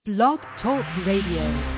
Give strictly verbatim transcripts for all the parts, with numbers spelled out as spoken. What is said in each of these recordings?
Blog Talk Radio.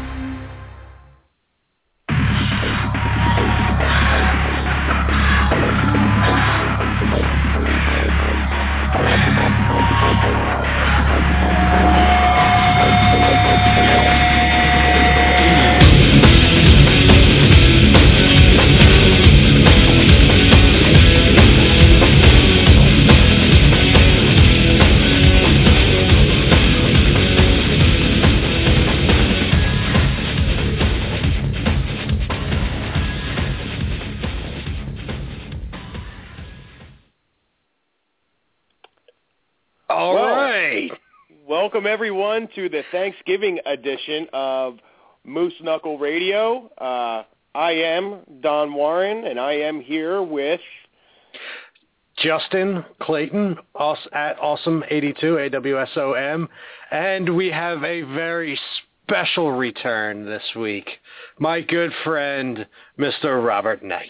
Welcome, everyone, to the Thanksgiving edition of Moose Knuckle Radio. Uh, I am Don Warren, and I am here with Justin Clayton us at Awesome eighty-two, A W S O M, and we have a very special return this week. My good friend, Mister Robert Knight.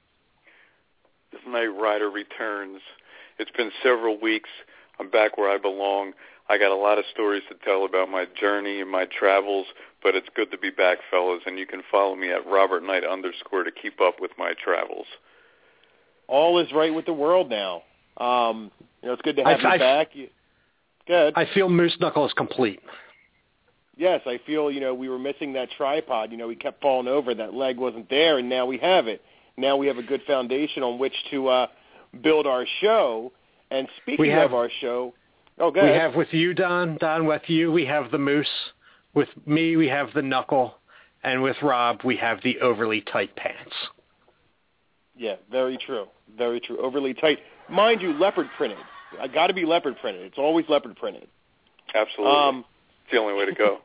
This Knight Rider returns. It's been several weeks. I'm back where I belong. I got a lot of stories to tell about my journey and my travels, but it's good to be back, fellas, and you can follow me at Robert Knight underscore to keep up with my travels. All is right with the world now. Um, you know, it's good to have I, you I, back. You, good. I feel Moose Knuckle is complete. Yes, I feel, you know, we were missing that tripod. You know, we kept falling over. That leg wasn't there, and now we have it. Now we have a good foundation on which to uh, build our show. And speaking have, of our show... Oh, go we ahead. have with you, Don, Don, with you, we have the Moose. With me, we have the Knuckle. And with Rob, we have the overly tight pants. Yeah, very true. Very true. Overly tight. Mind you, leopard printed. I got to be leopard printed. It's always leopard printed. Absolutely. Um, it's the only way to go.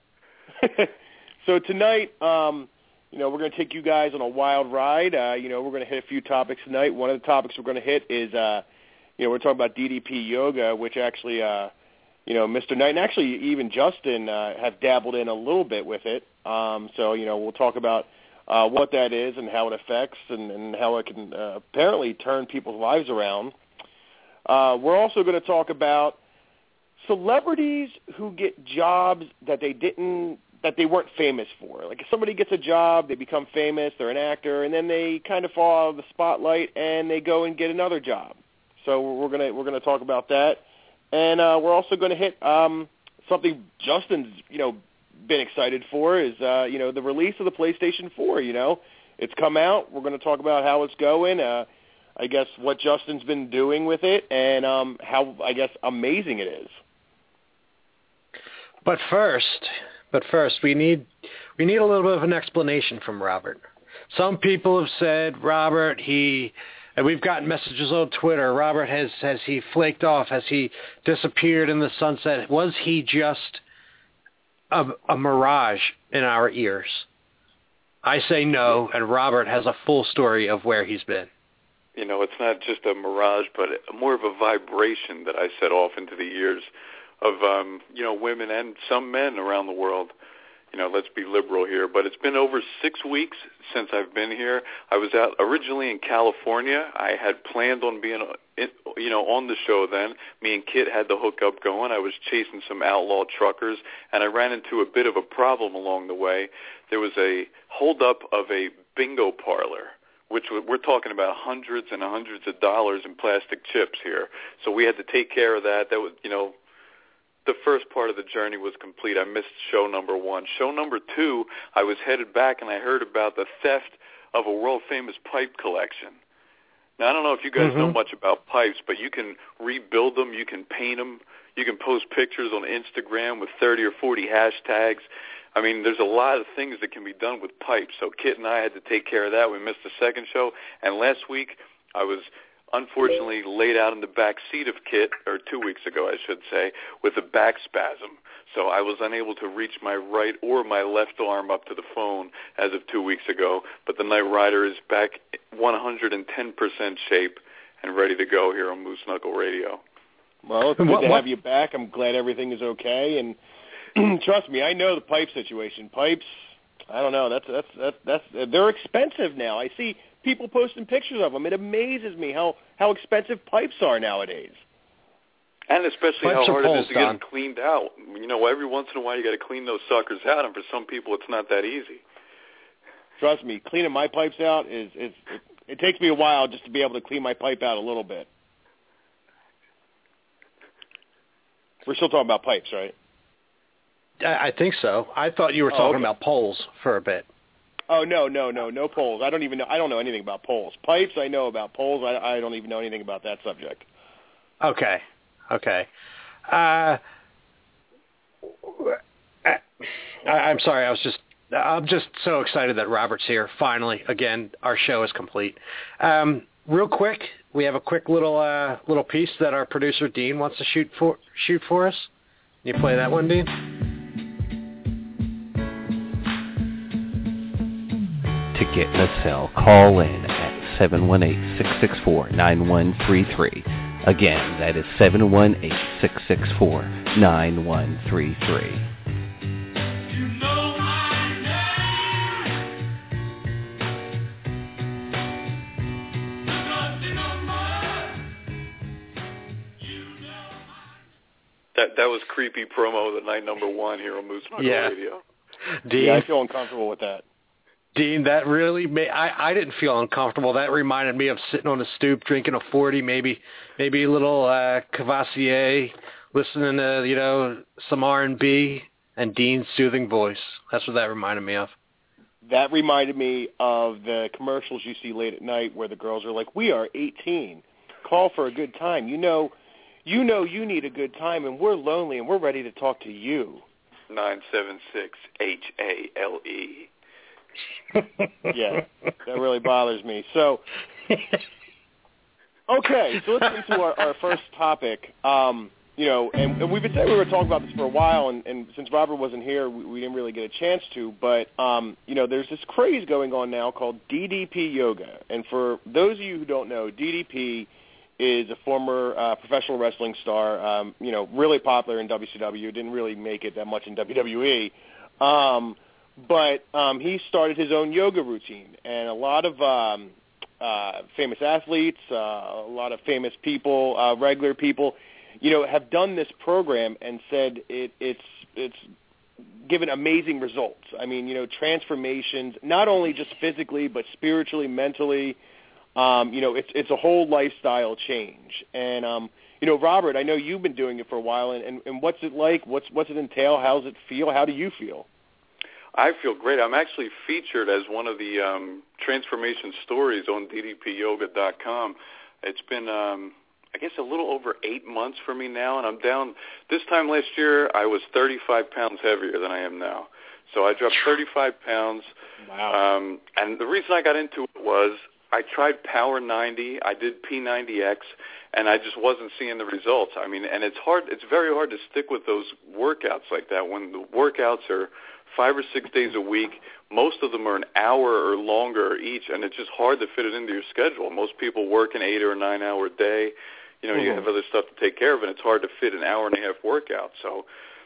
So tonight, um, you know, we're going to take you guys on a wild ride. Uh, you know, we're going to hit a few topics tonight. One of the topics we're going to hit is... Uh, You know, we're talking about D D P yoga, which actually, uh, you know, Mister Knight and actually even Justin uh, have dabbled in a little bit with it. Um, so, you know, we'll talk about uh, what that is and how it affects and, and how it can uh, apparently turn people's lives around. Uh, we're also going to talk about celebrities who get jobs that they didn't, that they weren't famous for. Like if somebody gets a job, they become famous, they're an actor, and then they kind of fall out of the spotlight and they go and get another job. So we're gonna we're gonna talk about that, and uh, we're also gonna hit um, something Justin's you know been excited for is uh, you know the release of the PlayStation four. You know, it's come out. We're gonna talk about how it's going. Uh, I guess what Justin's been doing with it, and um, how I guess amazing it is. But first, but first, we need we need a little bit of an explanation from Robert. Some people have said Robert he. And we've gotten messages on Twitter. Robert, has has he flaked off? Has he disappeared in the sunset? Was he just a, a mirage in our ears? I say no, and Robert has a full story of where he's been. You know, it's not just a mirage, but more of a vibration that I set off into the ears of, um, you know, women and some men around the world. You know, let's be liberal here, but it's been over six weeks since I've been here. I was out originally in California. I had planned on being, you know, on the show then. Me and Kit had the hookup going. I was chasing some outlaw truckers, and I ran into a bit of a problem along the way. There was a holdup of a bingo parlor, which we're talking about hundreds and hundreds of dollars in plastic chips here. So we had to take care of that. That was, you know, the first part of the journey was complete. I missed show number one. Show number two, I was headed back, and I heard about the theft of a world-famous pipe collection. Now, I don't know if you guys mm-hmm. know much about pipes, but you can rebuild them, you can paint them, you can post pictures on Instagram with thirty or forty hashtags. I mean, there's a lot of things that can be done with pipes. So Kit and I had to take care of that. We missed the second show. And last week, I was unfortunately laid out in the back seat of Kit, or two weeks ago, I should say, with a back spasm. So I was unable to reach my right or my left arm up to the phone as of two weeks ago. But the Knight Rider is back one hundred ten percent shape and ready to go here on Moose Knuckle Radio. Well, it's good what, to what? have you back. I'm glad everything is okay. And trust me, I know the pipe situation. Pipes, I don't know. That's that's that's that's they're expensive now. I see people posting pictures of them. It amazes me how, how expensive pipes are nowadays. And especially Pipes how or hard poles, it is to get Don? them cleaned out. You know, every once in a while you got to clean those suckers out, and for some people it's not that easy. Trust me, cleaning my pipes out is, is it, it takes me a while just to be able to clean my pipe out a little bit. We're still talking about pipes, right? I, I think so. I thought you were Oh, talking okay. about poles for a bit. Oh no, no, no, no poles. I don't even know. I don't know anything about poles. Pipes, I know about. Poles, I, I don't even know anything about that subject. Okay, okay. Uh, I, I'm sorry. I was just. I'm just so excited that Robert's here. Finally, again, our show is complete. Um, real quick, we have a quick little uh, little piece that our producer Dean wants to shoot for shoot for us. Can you play that one, Dean? To get in the cell, call in at seven one eight, six six four, nine one three three. Again, that is seven one eight, six six four, nine one three three. That that was creepy promo the night number one here on Moose Knuckle Yeah. Radio. Dean, Yeah, I feel uncomfortable with that. Dean, that really made, I, I didn't feel uncomfortable. That reminded me of sitting on a stoop drinking a forty, maybe maybe a little uh, Cavassier, listening to, you know, some R and B and Dean's soothing voice. That's what that reminded me of. That reminded me of the commercials you see late at night where the girls are like, "We are eighteen. Call for a good time. You know, you know you need a good time, and we're lonely, and we're ready to talk to you." nine seven six H A L E. Yeah, that really bothers me. So, okay, so let's get into our, our first topic. Um, you know, and, and we've been saying we were talking about this for a while, and, and since Robert wasn't here, we, we didn't really get a chance to. But, um, you know, there's this craze going on now called D D P Yoga. And for those of you who don't know, D D P is a former uh, professional wrestling star, um, you know, really popular in W C W, didn't really make it that much in W W E. Um, but um, he started his own yoga routine, and a lot of um, uh, famous athletes, uh, a lot of famous people, uh, regular people, you know, have done this program and said it, it's it's given amazing results. I mean, you know, transformations, not only just physically, but spiritually, mentally. Um, you know, it's it's a whole lifestyle change. And, um, you know, Robert, I know you've been doing it for a while, and, and, and what's it like? What's what's it entail? How does it feel? How do you feel? I feel great. I'm actually featured as one of the um, transformation stories on D D P yoga dot com. It's been, um, I guess, a little over eight months for me now, and I'm down. This time last year, I was thirty-five pounds heavier than I am now. So I dropped thirty-five pounds. Wow. Um, and the reason I got into it was I tried Power ninety, I did P ninety X, and I just wasn't seeing the results. I mean, and it's hard. It's very hard to stick with those workouts like that when the workouts are five or six days a week. Most of them are an hour or longer each, and it's just hard to fit it into your schedule. Most people work an eight or a nine-hour day. You know, mm-hmm. you have other stuff to take care of, and it's hard to fit an hour and a half workout. So,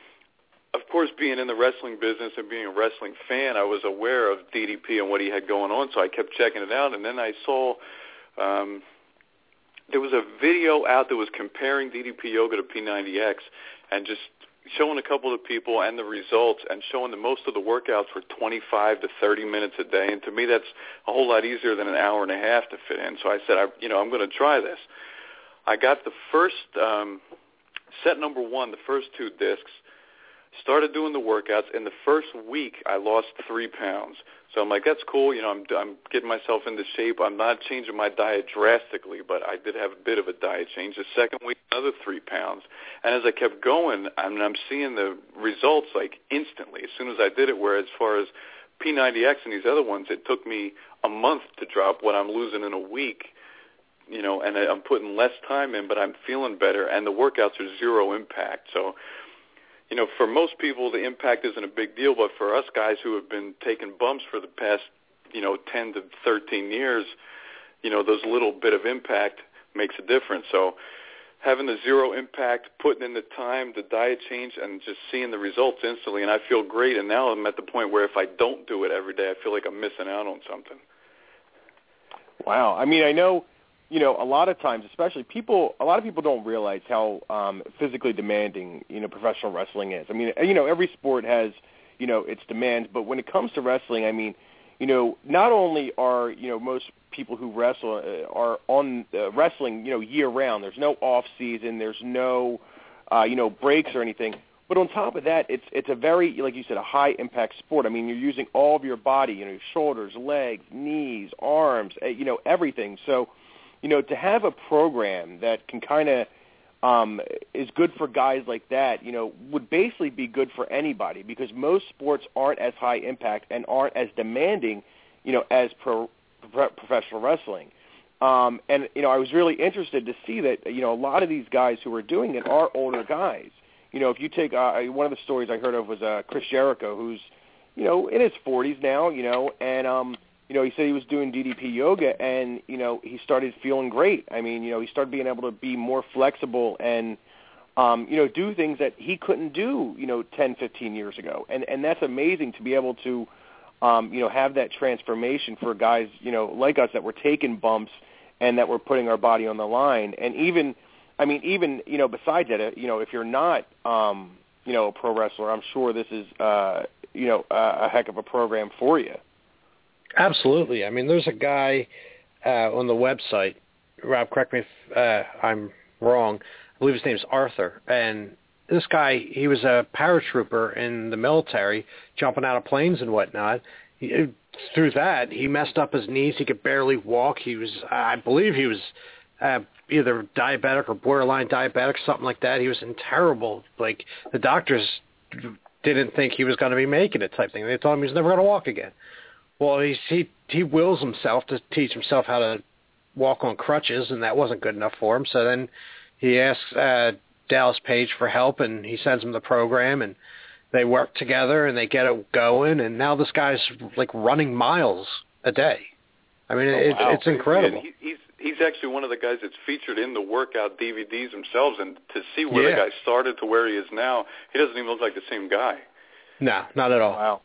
of course, being in the wrestling business and being a wrestling fan, I was aware of D D P and what he had going on, so I kept checking it out. And then I saw um, there was a video out that was comparing D D P Yoga to P ninety X and just showing a couple of people and the results and showing that most of the workouts were twenty-five to thirty minutes a day. And to me, that's a whole lot easier than an hour and a half to fit in. So I said, I, you know, I'm going to try this. I got the first um, set number one, the first two discs, started doing the workouts. In the first week, I lost three pounds. So I'm like, that's cool. You know, I'm, I'm getting myself into shape. I'm not changing my diet drastically, but I did have a bit of a diet change. The second week, another three pounds. And as I kept going, I mean, I'm seeing the results like instantly as soon as I did it, where as far as P ninety X and these other ones, it took me a month to drop what I'm losing in a week. You know, and I'm putting less time in, but I'm feeling better, and the workouts are zero impact. So, you know, for most people, the impact isn't a big deal, but for us guys who have been taking bumps for the past, you know, ten to thirteen years, you know, those little bit of impact makes a difference. So having the zero impact, putting in the time, the diet change, and just seeing the results instantly, and I feel great. And now I'm at the point where if I don't do it every day, I feel like I'm missing out on something. Wow. I mean, I know you know, a lot of times, especially people, a lot of people don't realize how um, physically demanding, you know, professional wrestling is. I mean, you know, every sport has, you know, its demands, but when it comes to wrestling, I mean, you know, not only are, you know, most people who wrestle uh, are on uh, wrestling, you know, year-round. There's no off-season. There's no, uh, you know, breaks or anything. But on top of that, it's it's a very, like you said, a high-impact sport. I mean, you're using all of your body, you know, your shoulders, legs, knees, arms, uh, you know, everything. So, you know, to have a program that can kind of um, is good for guys like that, you know, would basically be good for anybody because most sports aren't as high-impact and aren't as demanding, you know, as pro professional wrestling. Um, and, you know, I was really interested to see that, you know, a lot of these guys who are doing it are older guys. You know, if you take uh, one of the stories I heard of was uh, Chris Jericho, who's, you know, in his forties now, you know, and, um, you know, he said he was doing D D P yoga and, you know, he started feeling great. I mean, you know, he started being able to be more flexible and, um, you know, do things that he couldn't do, you know, ten, fifteen years ago. And, and that's amazing to be able to, Um, you know, have that transformation for guys, you know, like us that were taking bumps and that were putting our body on the line. And even, I mean, even, you know, besides that, you know, if you're not, um, you know, a pro wrestler, I'm sure this is, uh, you know, a, a heck of a program for you. Absolutely. I mean, there's a guy uh, on the website, Rob, correct me if uh, I'm wrong, I believe his name's Arthur, and this guy, he was a paratrooper in the military, jumping out of planes and whatnot. He, through that, he messed up his knees. He could barely walk. He was, I believe he was uh, either diabetic or borderline diabetic, something like that. He was in terrible, like, the doctors didn't think he was going to be making it type thing. They told him he was never going to walk again. Well, he, he, he wills himself to teach himself how to walk on crutches, and that wasn't good enough for him. So then he asks uh, Dallas Page for help, and he sends him the program, and they work together, and they get it going, and now this guy's like running miles a day. I mean, oh, it, wow. it's incredible. Yeah, he, he's he's actually one of the guys that's featured in the workout D V Ds themselves, and to see where Yeah. the guy started to where he is now, he doesn't even look like the same guy. No, not at all. Wow.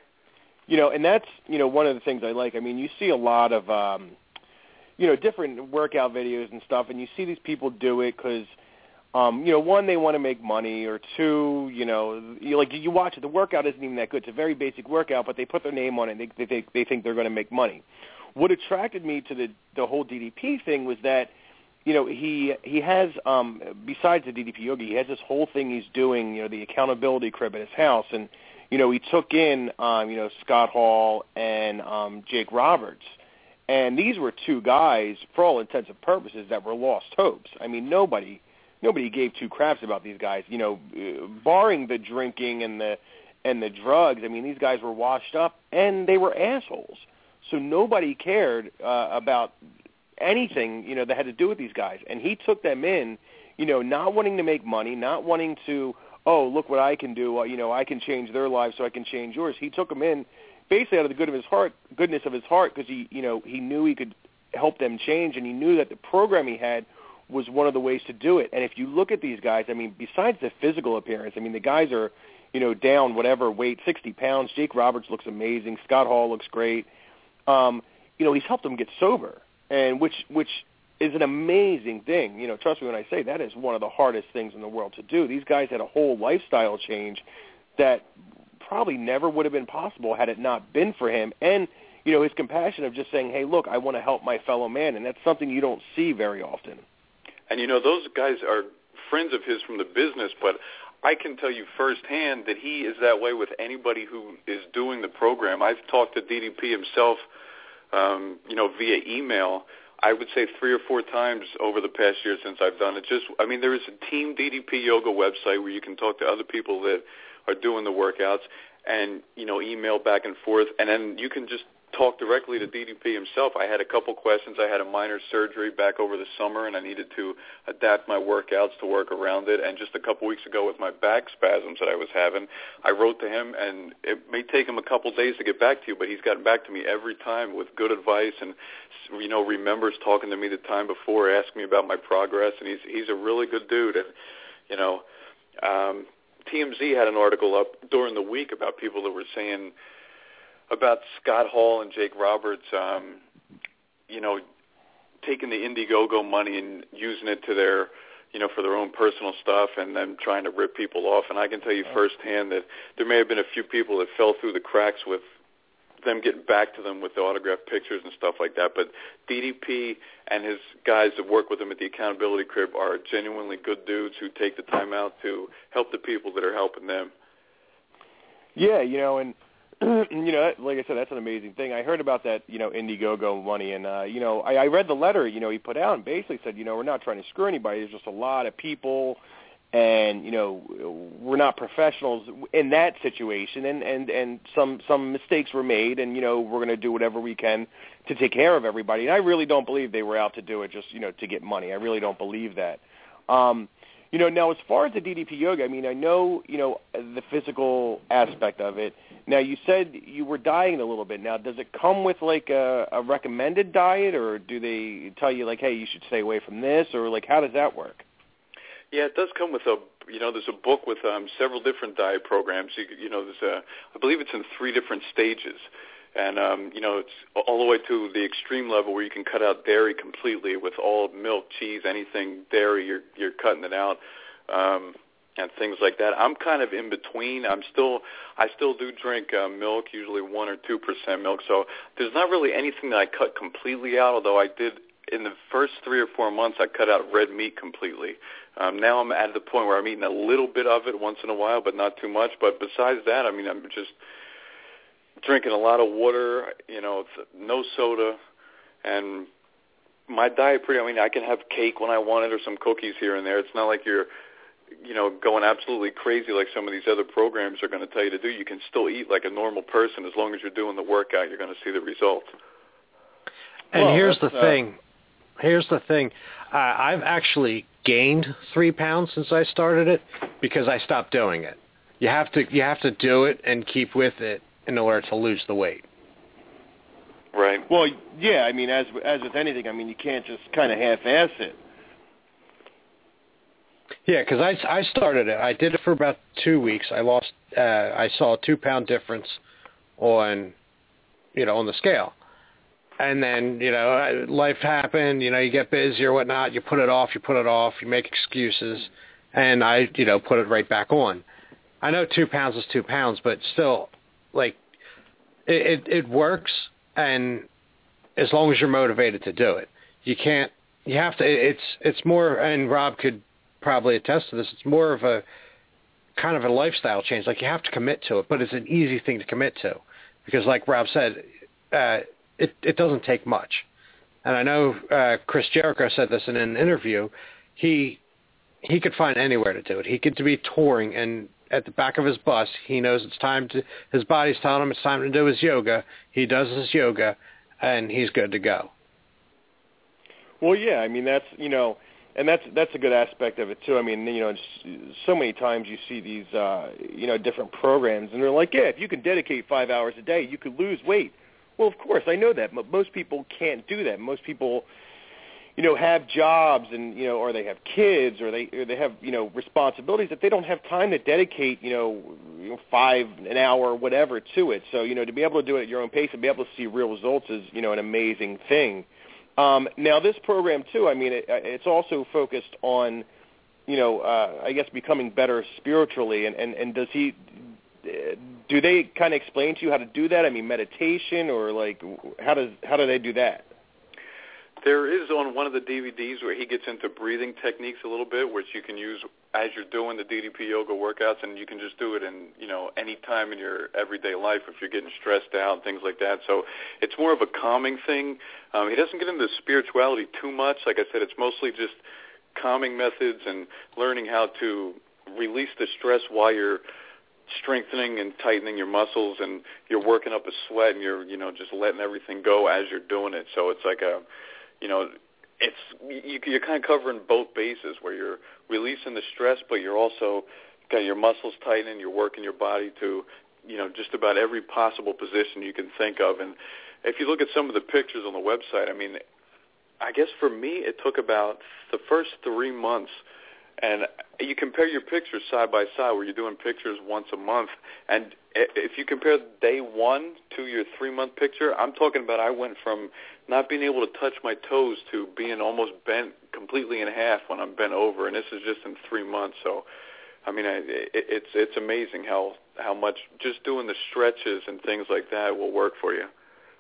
You know, and that's, you know, one of the things I like. I mean, you see a lot of, um, you know, different workout videos and stuff, and you see these people do it because, Um, you know, one, they want to make money, or two, you know, you, like you watch it, the workout isn't even that good. It's a very basic workout, but they put their name on it, and they, they, they think they're going to make money. What attracted me to the, the whole D D P thing was that, you know, he he has, um, besides the D D P yoga, he has this whole thing he's doing, you know, the accountability crib at his house, and, you know, he took in, um, you know, Scott Hall and um, Jake Roberts, and these were two guys, for all intents and purposes, that were lost hopes. I mean, nobody... Nobody gave two craps about these guys, you know, uh, barring the drinking and the and the drugs. I mean, these guys were washed up, and they were assholes. So nobody cared uh, about anything, you know, that had to do with these guys. And he took them in, you know, not wanting to make money, not wanting to, oh, look what I can do. Uh, you know, I can change their lives so I can change yours. He took them in basically out of the good of his heart, goodness of his heart, because he, you know, he knew he could help them change, and he knew that the program he had was one of the ways to do it. And if you look at these guys, I mean, besides the physical appearance, I mean, the guys are, you know, down whatever weight, sixty pounds. Jake Roberts looks amazing. Scott Hall looks great. Um, you know, he's helped them get sober, and which which is an amazing thing. You know, trust me when I say that is one of the hardest things in the world to do. These guys had a whole lifestyle change that probably never would have been possible had it not been for him. And, you know, his compassion of just saying, hey, look, I want to help my fellow man, and that's something you don't see very often. And, you know, those guys are friends of his from the business, but I can tell you firsthand that he is that way with anybody who is doing the program. I've talked to D D P himself, um, you know, via email, I would say three or four times over the past year since I've done it. Just, I mean, there is a Team D D P Yoga website where you can talk to other people that are doing the workouts and, you know, email back and forth, and then you can just talk directly to D D P himself. I had a couple questions. I had a minor surgery back over the summer, and I needed to adapt my workouts to work around it. And just a couple weeks ago with my back spasms that I was having, I wrote to him, and it may take him a couple days to get back to you, but he's gotten back to me every time with good advice and, you know, remembers talking to me the time before, asking me about my progress, and he's he's a really good dude. And, you know, um, T M Z had an article up during the week about people that were saying about Scott Hall and Jake Roberts, um, you know, taking the Indiegogo money and using it to their, you know, for their own personal stuff, and then trying to rip people off. And I can tell you firsthand that there may have been a few people that fell through the cracks with them getting back to them with the autographed pictures and stuff like that. But D D P and his guys that work with him at the Accountability Crib are genuinely good dudes who take the time out to help the people that are helping them. Yeah, you know, and you know, like I said, that's an amazing thing. I heard about that, you know, Indiegogo money, and uh, you know, I, I read the letter, you know, he put out and basically said, you know, we're not trying to screw anybody. There's just a lot of people, and you know, we're not professionals in that situation, and and and some some mistakes were made, and you know, we're going to do whatever we can to take care of everybody. And I really don't believe they were out to do it just, you know, to get money. I really don't believe that. Um, You know, now as far as the D D P yoga, I mean, I know, you know, the physical aspect of it. Now, you said you were dieting a little bit. Now, does it come with, like, a, a recommended diet, or do they tell you, like, hey, you should stay away from this, or, like, how does that work? Yeah, it does come with a, you know, there's a book with um, several different diet programs. You, you know, there's a, I believe it's in three different stages. And, um, you know, it's all the way to the extreme level where you can cut out dairy completely with all milk, cheese, anything dairy, you're, you're cutting it out, um, and things like that. I'm kind of in between. I'm still, I still do drink uh, milk, usually one or two percent milk. So there's not really anything that I cut completely out, although I did in the first three or four months, I cut out red meat completely. Um, now I'm at the point where I'm eating a little bit of it once in a while, but not too much. But besides that, I mean, I'm just drinking a lot of water, you know, no soda, and my diet pretty, I mean, I can have cake when I want it or some cookies here and there. It's not like you're, you know, going absolutely crazy like some of these other programs are going to tell you to do. You can still eat like a normal person. As long as you're doing the workout, you're going to see the results. And well, here's the uh, thing. Here's the thing. Uh, I've actually gained three pounds since I started it because I stopped doing it. You have to you have to do it and keep with it in order to lose the weight. Right. Well, yeah, I mean, as as with anything, I mean, you can't just kind of half-ass it. Yeah, because I, I started it. I did it for about two weeks. I lost. Uh, I saw a two-pound difference on, you know, on the scale. And then, you know, life happened. You know, you get busy or whatnot. You put it off. You put it off. You make excuses. And I, you know, put it right back on. I know two pounds is two pounds, but still, like, it, it, it works. And as long as you're motivated to do it, you can't. You have to. It's it's more. And Rob could probably attest to this. It's more of a kind of a lifestyle change. Like, you have to commit to it, but it's an easy thing to commit to because, like Rob said, uh, it it doesn't take much. And I know uh, Chris Jericho said this in an interview. He he could find anywhere to do it. He could be touring, and at the back of his bus, he knows it's time to. His body's telling him it's time to do his yoga. He does his yoga, and he's good to go. Well, yeah, I mean, that's, you know, and that's that's a good aspect of it, too. I mean, you know, so many times you see these, uh, you know, different programs, and they're like, yeah, if you can dedicate five hours a day, you could lose weight. Well, of course, I know that, but most people can't do that. Most people, you know, have jobs and, you know, or they have kids or they or they have, you know, responsibilities that they don't have time to dedicate, you know, five, an hour, whatever to it. So, you know, to be able to do it at your own pace and be able to see real results is, you know, an amazing thing. Um, now, this program, too, I mean, it, it's also focused on, you know, uh, I guess becoming better spiritually. And, and, and does he, do they kind of explain to you how to do that? I mean, meditation or, like, how does how do they do that? There is on one of the D V Ds where he gets into breathing techniques a little bit, which you can use as you're doing the D D P yoga workouts, and you can just do it in, you know, any time in your everyday life if you're getting stressed out and things like that. So it's more of a calming thing. Um, he doesn't get into spirituality too much. Like I said, it's mostly just calming methods and learning how to release the stress while you're strengthening and tightening your muscles, and you're working up a sweat, and you're, you know, just letting everything go as you're doing it. So it's like a, you know, it's you, you're kind of covering both bases where you're releasing the stress, but you're also got your muscles tightening, you're working your body to, you know, just about every possible position you can think of. And if you look at some of the pictures on the website, I mean, I guess for me it took about the first three months And you compare your pictures side by side where you're doing pictures once a month. And if you compare day one to your three-month picture, I'm talking about I went from not being able to touch my toes to being almost bent completely in half when I'm bent over. And this is just in three months. So, I mean, I, it, it's it's amazing how, how much just doing the stretches and things like that will work for you.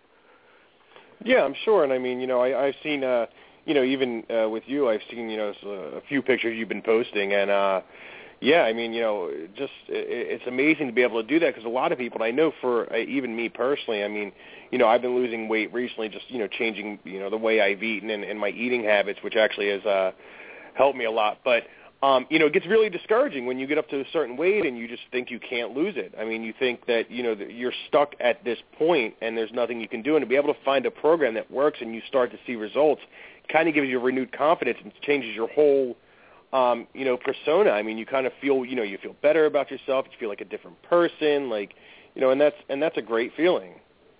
Yeah, I'm sure. And, I mean, you know, I, I've seen uh, – you know, even uh, with you, I've seen, you know, a few pictures you've been posting, and, uh, yeah, I mean, you know, just it, it's amazing to be able to do that because a lot of people, and I know for uh, even me personally, I mean, you know, I've been losing weight recently, just, you know, changing, you know, the way I've eaten and, and my eating habits, which actually has uh, helped me a lot. But, um, you know, it gets really discouraging when you get up to a certain weight and you just think you can't lose it. I mean, you think that, you know, that you're stuck at this point and there's nothing you can do. And to be able to find a program that works and you start to see results kind of gives you renewed confidence and changes your whole, um, you know, persona. I mean, you kind of feel, you know, you feel better about yourself. You feel like a different person, like, you know, and that's and that's a great feeling.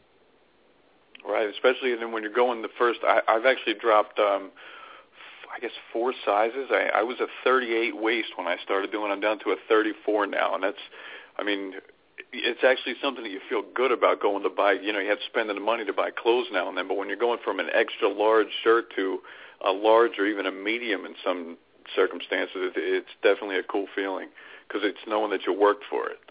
Right, especially then when you're going the first. I, I've actually dropped, um, I guess, four sizes. I, I was a thirty-eight waist when I started doing. I'm down to a thirty-four now, and that's, I mean, it's actually something that you feel good about going to buy. You know, you have to spend the money to buy clothes now and then, but when you're going from an extra large shirt to a large or even a medium in some circumstances, it, it's definitely a cool feeling because it's knowing that you worked for it.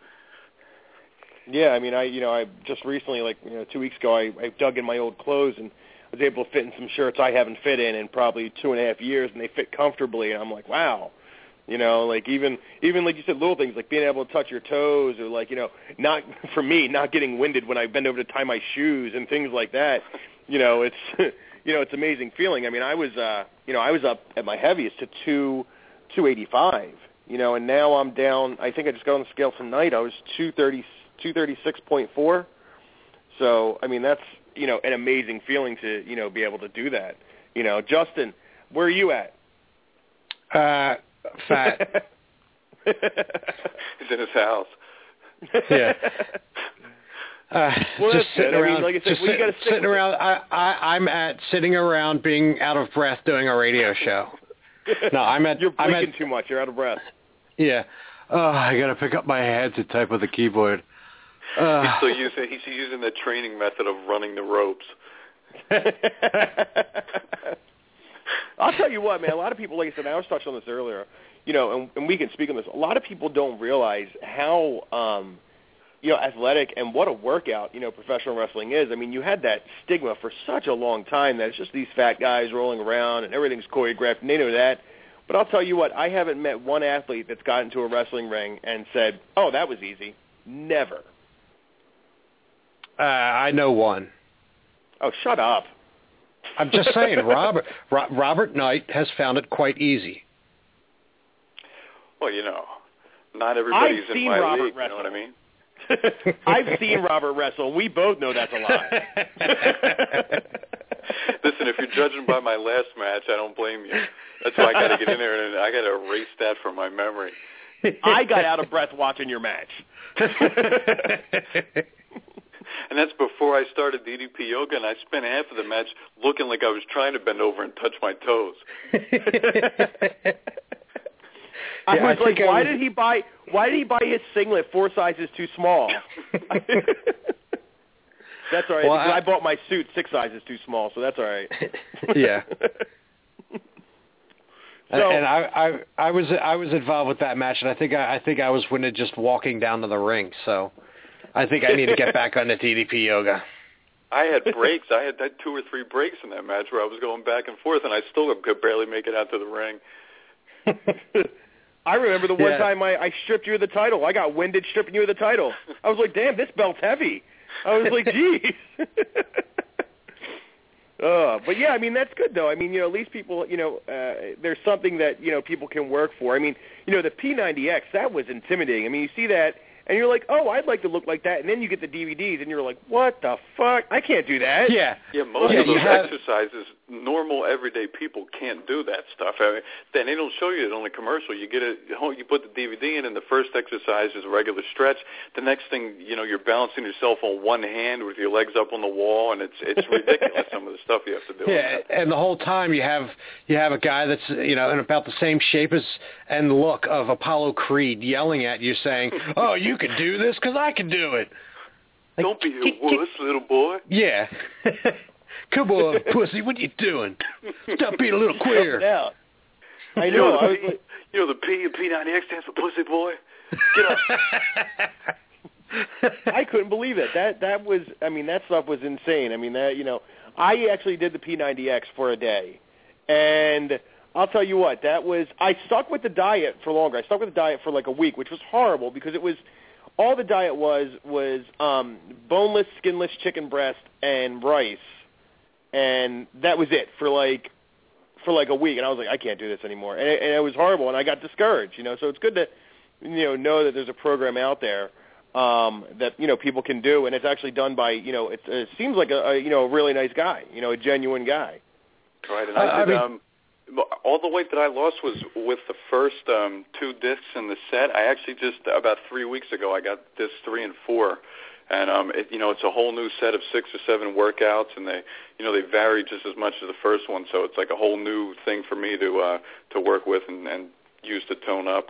Yeah, I mean, I you know, I just recently, like you know, two weeks ago, I, I dug in my old clothes and was able to fit in some shirts I haven't fit in in probably two and a half years, and they fit comfortably, and I'm like, wow. You know, like even, even like you said, little things like being able to touch your toes or like, you know, not, for me, not getting winded when I bend over to tie my shoes and things like that. You know, it's, you know, it's an amazing feeling. I mean, I was, uh, you know, I was up at my heaviest to two, two eighty-five, you know, and now I'm down, I think I just got on the scale tonight. I was two thirty, two thirty-six point four. So, I mean, that's, you know, an amazing feeling to, you know, be able to do that. You know, Justin, where are you at? Uh, Fat. He's in his house. Yeah. Uh, well, just sitting around. I mean, like I said, just well, sit, sitting around. I, I, I'm at sitting around, being out of breath, doing a radio show. No, I'm at. You're blinking I'm at, too much. You're out of breath. Yeah. Oh, I got to pick up my head to type with the keyboard. Uh, he's still using. He's using the training method of running the ropes. I'll tell you what, man, a lot of people, like I said, I was touched on this earlier, you know, and, and we can speak on this. A lot of people don't realize how, um, you know, athletic and what a workout, you know, professional wrestling is. I mean, you had that stigma for such a long time that it's just these fat guys rolling around and everything's choreographed, and they know that. But I'll tell you what, I haven't met one athlete that's gotten to a wrestling ring and said, oh, that was easy. Never. Uh, I know one. Oh, shut up. I'm just saying, Robert Ro- Robert Knight has found it quite easy. Well, you know, not everybody's I've in seen my Robert league, wrestle. you know what I mean? I've seen Robert wrestle. We both know that's a lie. Listen, if you're judging by my last match, I don't blame you. That's why I got to get in there and I got to erase that from my memory. I got out of breath watching your match. And that's before I started D D P yoga, and I spent half of the match looking like I was trying to bend over and touch my toes. I Yeah, was I like, think I why was- did he buy? Why did he buy his singlet four sizes too small? That's all right. Well, because I, I- I bought my suit six sizes too small, so that's all right. Yeah. So, and I, I, I was, I was involved with that match, and I think, I, I think I was winded just walking down to the ring. So, I think I need to get back on the D D P yoga. I had breaks. I had, I had two or three breaks in that match where I was going back and forth, and I still could barely make it out to the ring. I remember the one Yeah. time I, I stripped you of the title. I got winded stripping you of the title. I was like, damn, this belt's heavy. I was like, geez. uh, but, yeah, I mean, that's good, though. I mean, you know, at least people, you know, uh, there's something that, you know, people can work for. I mean, you know, the P ninety X, that was intimidating. I mean, you see that, and you're like, oh, I'd like to look like that. And then you get the D V Ds, and you're like, what the fuck? I can't do that. Yeah. Yeah, most Yeah, of you those have- exercises normal, everyday people can't do that stuff. I mean, then they don't show you it on the commercial. You get it, you put the D V D in, and the first exercise is a regular stretch. The next thing, you know, you're balancing yourself on one hand with your legs up on the wall, and it's it's ridiculous some of the stuff you have to do. Yeah, and the whole time you have you have a guy that's, you know, in about the same shape as and look of Apollo Creed yelling at you, saying, "Oh, you can do this because I can do it." Like, don't be a wuss, little boy. Yeah. Come on, pussy, what you doing? Stop being a little queer. Yeah. I You know. know, I was the, like, you know the P and P ninety X stands for pussy boy. Get up. I couldn't believe it. That that was. I mean, that stuff was insane. I mean, that you know, I actually did the P ninety X for a day, and I'll tell you what, that was. I stuck with the diet for longer. I stuck with the diet for like a week, which was horrible because it was. All the diet was was um, boneless, skinless chicken breast and rice, and that was it for like for like a week. And I was like, I can't do this anymore, and it, and it was horrible. And I got discouraged, you know. So it's good to you know know that there's a program out there um, that you know people can do, and it's actually done by you know it, it seems like a, a you know a really nice guy, you know, a genuine guy. Right, and I Uh, I did. mean- um, all the weight that I lost was with the first um, two discs in the set. I actually just about three weeks ago I got disc three and four, and um, it, you know it's a whole new set of six or seven workouts, and they you know they vary just as much as the first one, so it's like a whole new thing for me to uh, to work with and, and use to tone up.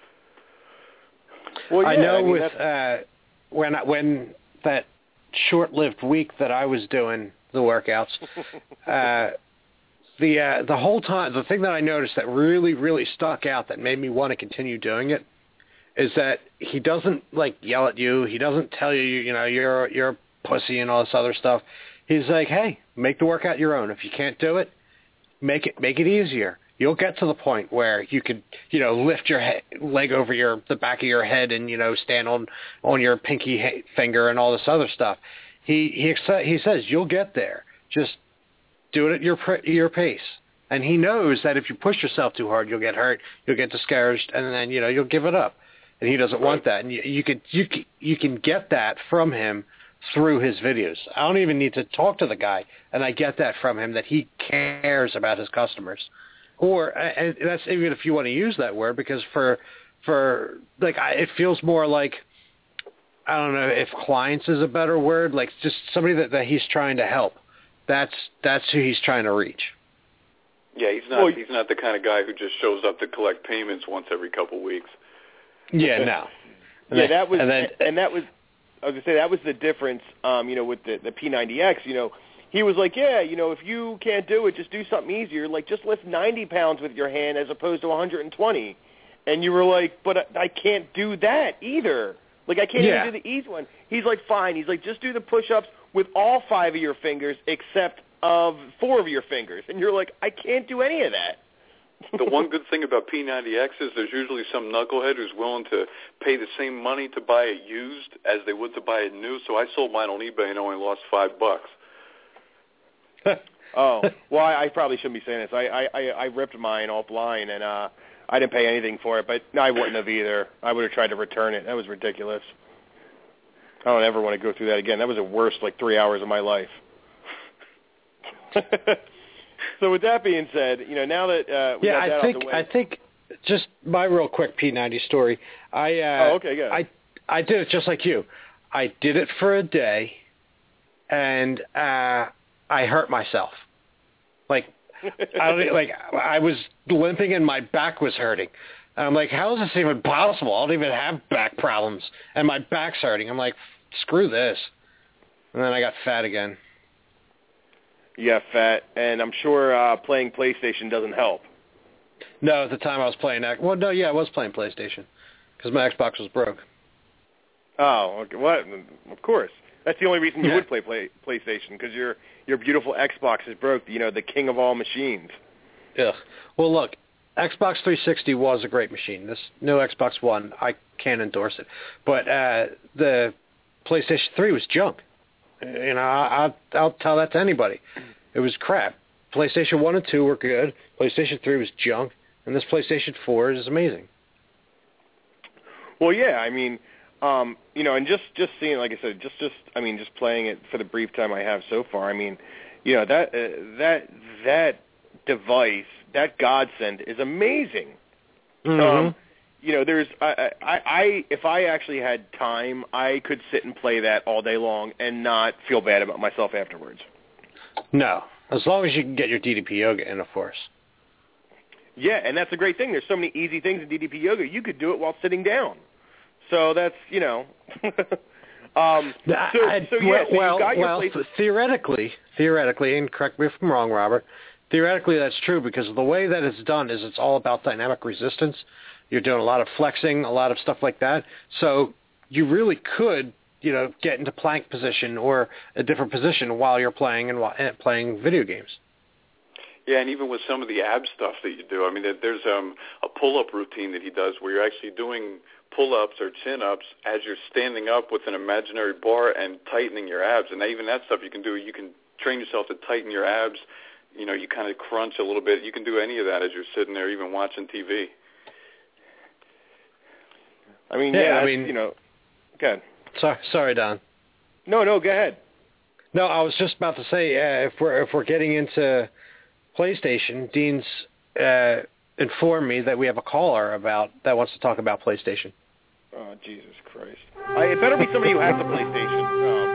Well, yeah, I know I mean, with uh, when I- when that short-lived week that I was doing the workouts. uh, The uh, the whole time, the thing that I noticed that really, really stuck out that made me want to continue doing it is that he doesn't, like, yell at you. He doesn't tell you, you know, you're, you're a pussy and all this other stuff. He's like, hey, make the workout your own. If you can't do it, make it make it easier. You'll get to the point where you could, you know, lift your he- leg over your the back of your head and, you know, stand on, on your pinky ha- finger and all this other stuff. He he ex- he says you'll get there. Just do it at your your pace, and he knows that if you push yourself too hard, you'll get hurt, you'll get discouraged, and then you know you'll give it up. And he doesn't want that. And you, you can you can, you can get that from him through his videos. I don't even need to talk to the guy, and I get that from him that he cares about his customers. Or and that's even if you want to use that word, because for for like I, it feels more like I don't know if clients is a better word, like just somebody that, that he's trying to help. That's that's who he's trying to reach. Yeah, he's not Well, he's not the kind of guy who just shows up to collect payments once every couple of weeks. Yeah, no. Yeah, that was, and, then, and that was, I was gonna say that was the difference. Um, you know, with the the P ninety X, you know, he was like, yeah, you know, if you can't do it, just do something easier. Like, just lift ninety pounds with your hand as opposed to one hundred twenty. And you were like, but I, I can't do that either. Like, I can't Yeah. even do the easy one. He's like, fine. He's like, just do the push-ups with all five of your fingers except of four of your fingers. And you're like, I can't do any of that. The one good thing about P ninety X is there's usually some knucklehead who's willing to pay the same money to buy it used as they would to buy it new. So I sold mine on eBay and only lost five bucks. Oh, well, I, I probably shouldn't be saying this. I, I, I ripped mine offline, and uh, I didn't pay anything for it, but I wouldn't have either. I would have tried to return it. That was ridiculous. I don't ever want to go through that again. That was the worst, like, three hours of my life. So with that being said, you know, now that uh, we yeah, got that I think out the way. I think just my real quick P ninety story. I uh, Oh, okay, good. I I did it just like you. I did it for a day, and uh, I hurt myself. Like I don't like I was limping and my back was hurting. And I'm like, how is this even possible? I don't even have back problems, and my back's hurting. I'm like, screw this. And then I got fat again. You got fat, and I'm sure uh, playing PlayStation doesn't help. No, at the time I was playing. Well, no, yeah, I was playing PlayStation because my Xbox was broke. Oh, okay. What? Of course. That's the only reason you Yeah. would play, play PlayStation, because your your beautiful Xbox is broke. You know, the king of all machines. Ugh. Well, look, Xbox three sixty was a great machine. This new Xbox One, I can't endorse it. But uh, the PlayStation three was junk. You know, I, I'll, I'll tell that to anybody. It was crap. PlayStation one and two were good. PlayStation three was junk. And this PlayStation four is amazing. Well, yeah, I mean, um, you know, and just, just seeing, like I said, just, just, I mean, just playing it for the brief time I have so far, I mean, you know, that uh, that that device, that godsend is amazing. Mm-hmm. Um, you know, there's I, I, I if I actually had time, I could sit and play that all day long and not feel bad about myself afterwards. No, as long as you can get your D D P Yoga in, of course. Yeah, and that's a great thing. There's so many easy things in D D P Yoga. You could do it while sitting down. So that's, you know. um, so, I, so, yeah, so well, you got your well, place. theoretically, theoretically, and correct me if I'm wrong, Robert, theoretically that's true because the way that it's done is it's all about dynamic resistance. You're doing a lot of flexing, a lot of stuff like that. So you really could, you know, get into plank position or a different position while you're playing and while, playing video games. Yeah, and even with some of the ab stuff that you do, I mean, there's um, a pull-up routine that he does where you're actually doing pull-ups or chin-ups as you're standing up with an imaginary bar and tightening your abs. And even that stuff you can do, you can train yourself to tighten your abs. You know, you kind of crunch a little bit. You can do any of that as you're sitting there, even watching T V. I mean, yeah, yeah I mean, you know, go ahead. Sorry, sorry, Don. No, no, go ahead. No, I was just about to say, uh, if we're if we're getting into PlayStation, Dean's uh, informed me that we have a caller about that wants to talk about PlayStation. Oh, Jesus Christ! I, it better be somebody who has a PlayStation. Oh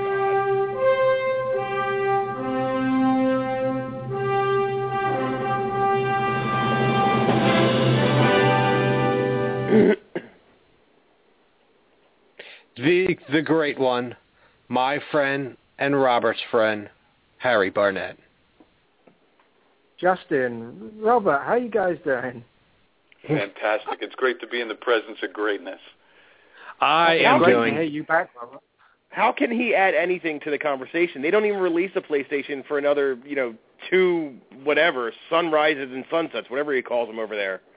God. the the great one, my friend and Robert's friend, Harry Barnett. Justin, Robert, how you guys doing? Fantastic. It's great to be in the presence of greatness. I It's am great doing. to hear you back, Robert. How can he add anything to the conversation? They don't even release a PlayStation for another, you know, two whatever sunrises and sunsets, whatever he calls them over there.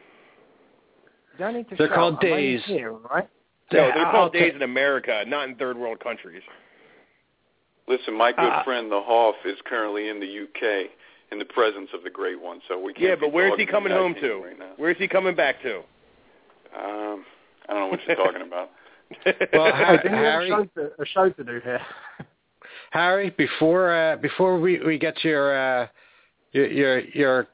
You don't need to They're shout. called I'm only days. Here, right? No, they're I'll called ta- days in America, not in third world countries. Listen, my good Uh, friend, the Hoff, is currently in the U K in the presence of the great one, so we can't Yeah, be but where's he talking coming that home game to? Right now. Where's he coming back to? Um, I don't know what you're talking about. Well, Hey, Ha- didn't you have a Harry, show, to, a show to do here? Harry, before uh, before we, we get to your, uh, your your your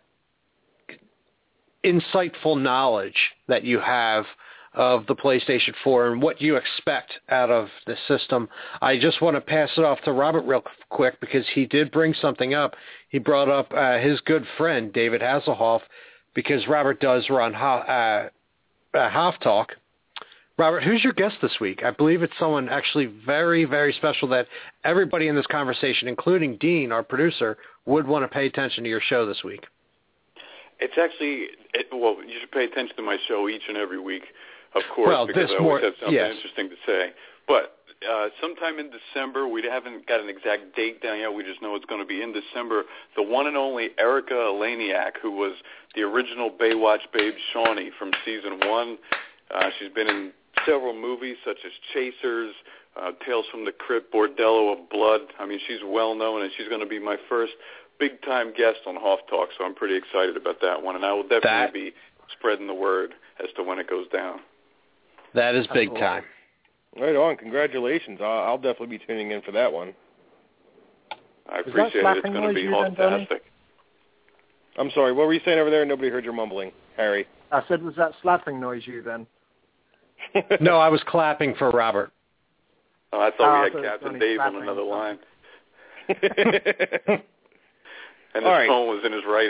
insightful knowledge that you have of the PlayStation four and what you expect out of the system, I just want to pass it off to Robert real quick because he did bring something up. He brought up uh, his good friend David Hasselhoff because Robert does run Ho- uh, uh, Hoff Talk. Robert, who's your guest this week? I believe it's someone actually very, very special that everybody in this conversation, including Dean, our producer, would want to pay attention to your show this week. It's actually, it, well, you should pay attention to my show each and every week, of course, Well, because this I always more- have something yes. interesting to say. But uh, sometime in December, we haven't got an exact date down yet. We just know it's going to be in December. The one and only Erica Eleniak, who was the original Baywatch babe Shawnee from season one. Uh, she's been in several movies such as Chasers, uh, Tales from the Crypt, Bordello of Blood. I mean, she's well known, and she's going to be my first big-time guest on Hoff Talk, so I'm pretty excited about that one. And I will definitely That- be spreading the word as to when it goes down. That is big time. Right on. Congratulations. I'll, I'll definitely be tuning in for that one. I that appreciate it. It's slapping going to noise be you then, Tony? fantastic. I'm sorry. What were you saying over there? Nobody heard your mumbling, Harry. I said, was that slapping noise you then? No, I was clapping for Robert. Oh, I thought Oh, I we had thought it was Captain Tony Dave on clapping another or line, something. and his All right. phone was in his right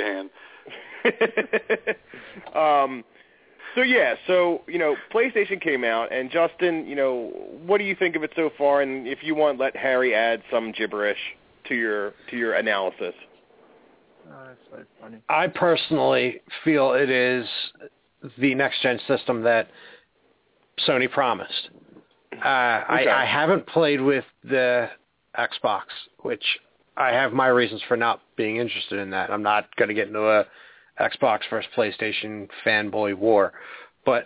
hand. um, so yeah, so you know, PlayStation came out, and Justin, you know, what do you think of it so far? And if you want, let Harry add some gibberish to your to your analysis. Oh, that's so funny. I personally feel it is the next-gen system that Sony promised. Uh, Okay. I, I haven't played with the Xbox, which I have my reasons for not being interested in that. I'm not going to get into a Xbox versus PlayStation fanboy war. But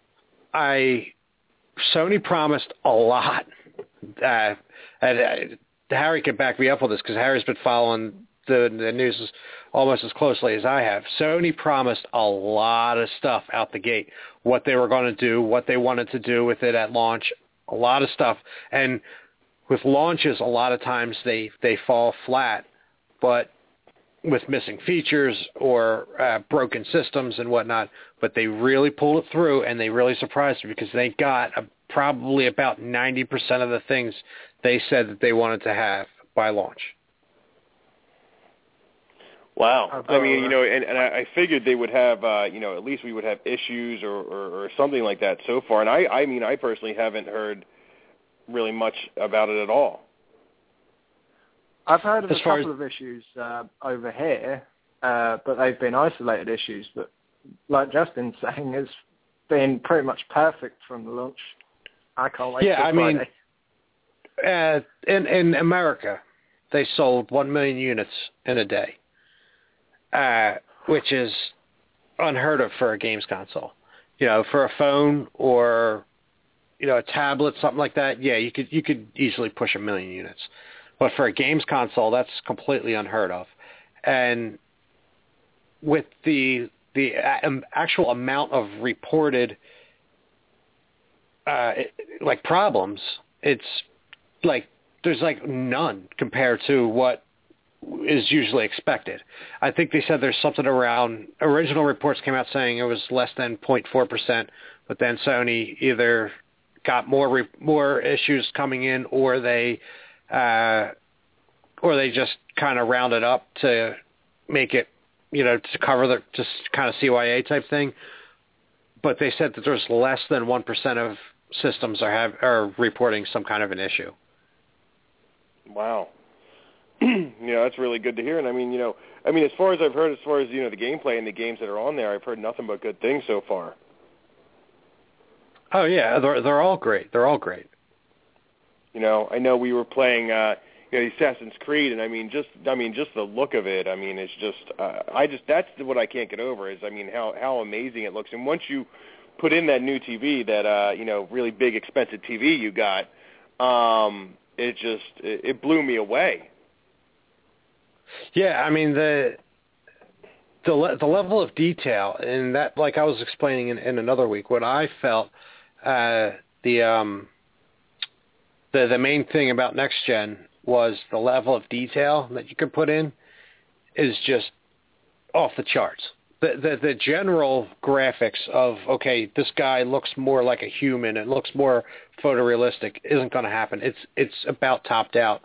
I Sony promised a lot. Uh, and, uh, Harry can back me up on this because Harry's been following the, the news as, almost as closely as I have. Sony promised a lot of stuff out the gate, what they were going to do, what they wanted to do with it at launch, a lot of stuff. And with launches, a lot of times they, they fall flat but with missing features or uh, broken systems and whatnot. But they really pulled it through, and they really surprised me because they got a, probably about ninety percent of the things they said that they wanted to have by launch. Wow. I mean, you know, and, and I figured they would have, uh, you know, at least we would have issues or, or, or something like that so far. And I, I mean, I personally haven't heard really much about it at all. I've heard of as a far couple as... of issues uh, over here, uh, but they've been isolated issues. But like Justin's saying, it's been pretty much perfect from the launch. I can't wait yeah, till I Friday. mean, uh, in, in America, they sold one million units in a day. Uh, which is unheard of for a games console. You know, for a phone or, you know, a tablet, something like that, yeah, you could you could easily push a million units. But for a games console, that's completely unheard of. And with the the um, actual amount of reported uh, like problems, it's like there's like none compared to what is usually expected. I think they said there's something around, original reports came out saying it was less than zero point four percent, but then Sony either got more re, more issues coming in or they uh, or they just kind of rounded up to make it, you know, to cover the, just kind of C Y A type thing. But they said that there's less than one percent of systems are have are reporting some kind of an issue. Wow. You know, that's really good to hear. And I mean, you know, I mean, as far as I've heard, as far as, you know, the gameplay and the games that are on there, I've heard nothing but good things so far. Oh yeah, they're they're all great. They're all great. You know, I know we were playing, uh, you know, Assassin's Creed, and I mean, just I mean, just the look of it. I mean, it's just, uh, I just that's what I can't get over is, I mean, how how amazing it looks. And once you put in that new T V, that uh, you know, really big, expensive T V you got, um, it just it, it blew me away. Yeah, I mean the the le- the level of detail, and that, like I was explaining in, in another week, what I felt uh, the um the the main thing about next gen was the level of detail that you could put in is just off the charts. The the, the general graphics of, okay, this guy looks more like a human, it looks more photorealistic, isn't going to happen. It's it's about topped out.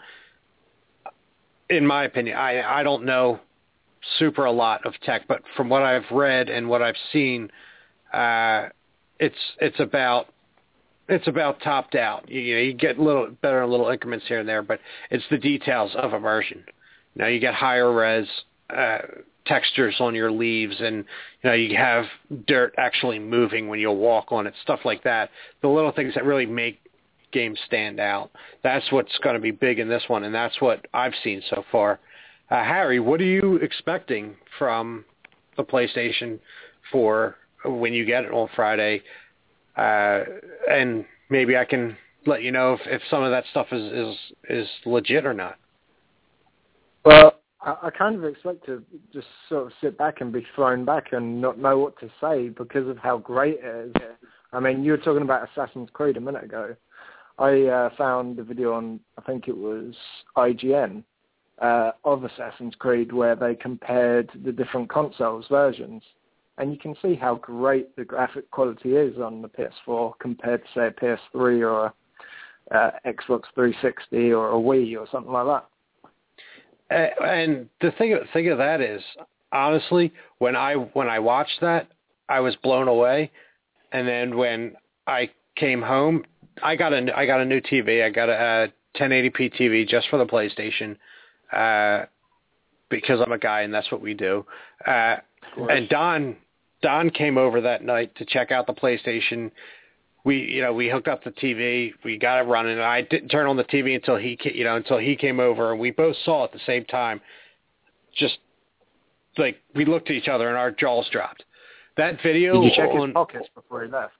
In my opinion, I I don't know super a lot of tech, but from what I've read and what I've seen, uh, it's it's about it's about topped out. You, you know, you get a little better in little increments here and there, but it's the details of immersion. Now you get higher res uh, textures on your leaves, and you know you have dirt actually moving when you walk on it, stuff like that. The little things that really make games stand out. That's what's going to be big in this one, and that's what I've seen so far. Uh, Harry, what are you expecting from the PlayStation four when you get it on Friday? Uh, and maybe I can let you know if, if some of that stuff is, is, is legit or not. Well, I, I kind of expect to just sort of sit back and be thrown back and not know what to say because of how great it is. I mean, you were talking about Assassin's Creed a minute ago. I uh, found a video on, I think it was I G N, uh, of Assassin's Creed where they compared the different consoles versions. And you can see how great the graphic quality is on the P S four compared to, say, a P S three or a uh, Xbox three sixty or a Wii or something like that. Uh, and the thing, thing of that is, honestly, when I when I watched that, I was blown away. And then when I came home, I got a I got a new T V. I got a, a ten eighty p T V just for the PlayStation, uh, because I'm a guy and that's what we do. Uh, and Don Don came over that night to check out the PlayStation. We you know we hooked up the T V. We got it running. And I didn't turn on the T V until he you know until he came over, and we both saw at the same time. Just like we looked at each other and our jaws dropped. That video. Did you check on, his pockets before he left?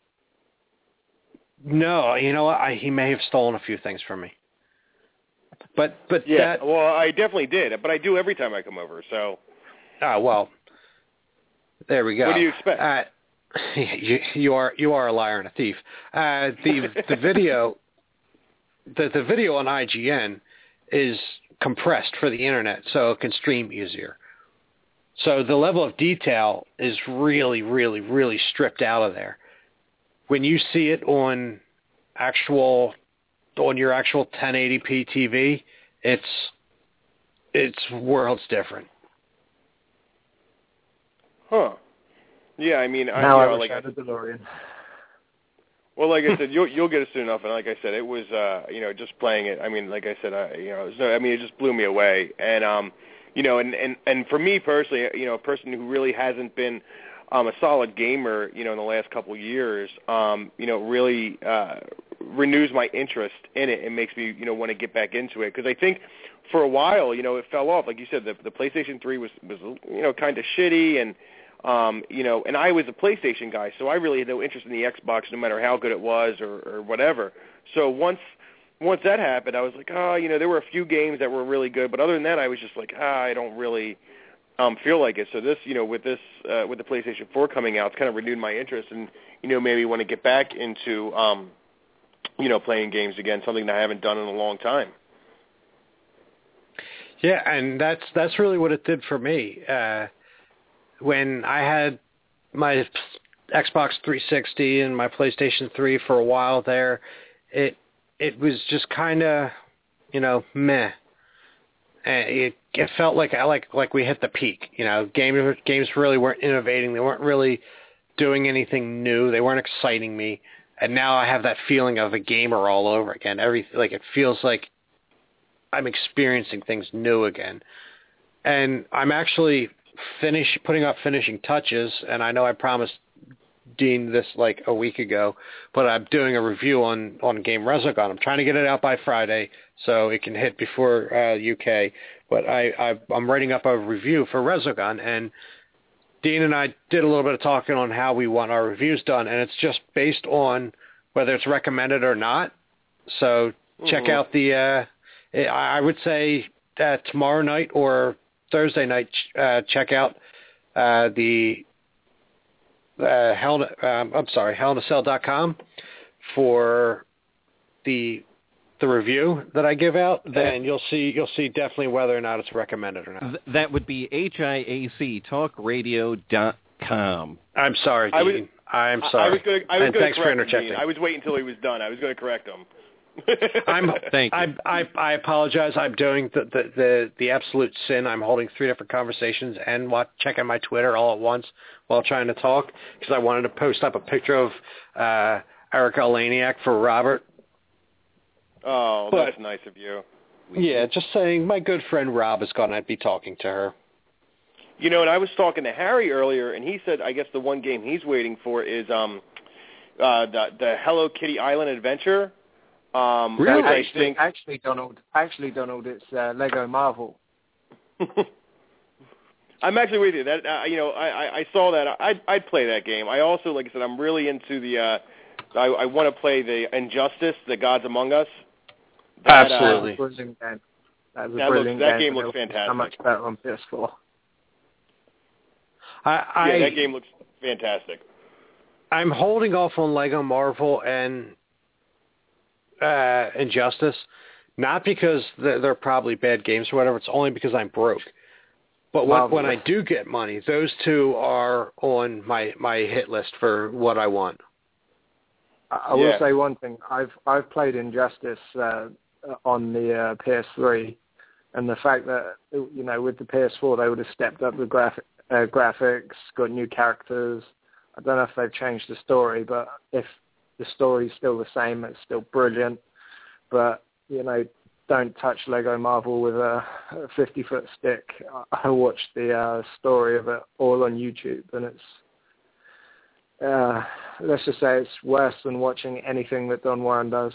No, you know what? I, he may have stolen a few things from me. But but yeah, that, well, I definitely did, but I do every time I come over. So, ah, well, there we go. What do you expect? Uh, you, you are you are a liar and a thief. Uh, the the video, the the video on I G N is compressed for the internet so it can stream easier. So the level of detail is really, really, really stripped out of there. When you see it on actual, on your actual ten eighty p T V, it's it's worlds different. Huh. Yeah, I mean, I, now you know, I like wish I had a DeLorean. Well, like I said, you'll you'll get it soon enough. And like I said, it was uh, you know just playing it. I mean, like I said, I, you know, it was no, I mean, it just blew me away. And um, you know, and, and and for me personally, you know, a person who really hasn't been um a solid gamer, you know, in the last couple of years, um, you know, really uh, renews my interest in it and makes me, you know, want to get back into it. Because I think for a while, you know, it fell off. Like you said, the the PlayStation three was was you know kind of shitty and. Um, you know, and I was a PlayStation guy, so I really had no interest in the Xbox, no matter how good it was or, or whatever. So once once that happened, I was like, oh, you know, there were a few games that were really good, but other than that, I was just like, ah, I don't really um, feel like it. So this, you know, with this uh, with the PlayStation four coming out, it's kind of renewed my interest, and you know, maybe want to get back into, um, you know, playing games again, something that I haven't done in a long time. Yeah, and that's that's really what it did for me. Uh, When I had my Xbox three sixty and my PlayStation three for a while there, it it was just kind of, you know, meh. And it it felt like like like we hit the peak. You know, games games really weren't innovating. They weren't really doing anything new. They weren't exciting me. And now I have that feeling of a gamer all over again. Every like it feels like I'm experiencing things new again. And I'm actually finish putting up finishing touches, and I know I promised Dean this like a week ago, but I'm doing a review on on game Resogun. I'm trying to get it out by Friday so it can hit before uh, U K. But I, I I'm writing up a review for Resogun, and Dean and I did a little bit of talking on how we want our reviews done, and it's just based on whether it's recommended or not. So mm-hmm. check out the. Uh, I would say uh, tomorrow night or Thursday night, uh, check out uh, the uh, Hell. Um, I'm sorry, hell in a cell dot com for the the review that I give out. Then you'll see you'll see definitely whether or not it's recommended or not. That would be H I A C talk radio dot com. I'm sorry, Dean. I was, I'm sorry. I was gonna, I was and gonna thanks for interjecting. Dean. I was waiting until he was done. I was going to correct him. I'm, Thank you. I, I, I apologize. I'm doing the, the, the, the absolute sin. I'm holding three different conversations and watch, checking my Twitter all at once while trying to talk because I wanted to post up a picture of uh, Erica Eleniak for Robert. Oh, but, that's nice of you. Yeah, just saying my good friend Rob is going to be talking to her. You know, and I was talking to Harry earlier, and he said I guess the one game he's waiting for is um, uh, the, the Hello Kitty Island Adventure. Um, really? I actually, think... actually, Donald, actually, Donald, it's uh, Lego Marvel. I'm actually with you. That uh, you know, I, I, I saw that. I'd, I'd play that game. I also, like I said, I'm really into the. Uh, I, I want to play the Injustice, the Gods Among Us. That, Absolutely. Uh, brilliant game. That, was a that, brilliant looks, that game, game looks fantastic. So much better on P S four. I, I, yeah, that game looks fantastic. I'm holding off on Lego Marvel and. Uh, Injustice, not because they're, they're probably bad games or whatever. It's only because I'm broke. But when, when I do get money, those two are on my, my hit list for what I want. I, I yeah. will say one thing. I've I've played Injustice uh, on the uh, P S three, and the fact that you know with the P S four they would have stepped up the graphic uh, graphics, got new characters. I don't know if they've changed the story, but if the story's still the same, it's still brilliant. But, you know, don't touch Lego Marvel with a fifty-foot stick. I watched the uh, story of it all on YouTube, and it's, uh, let's just say it's worse than watching anything that Don Warren does.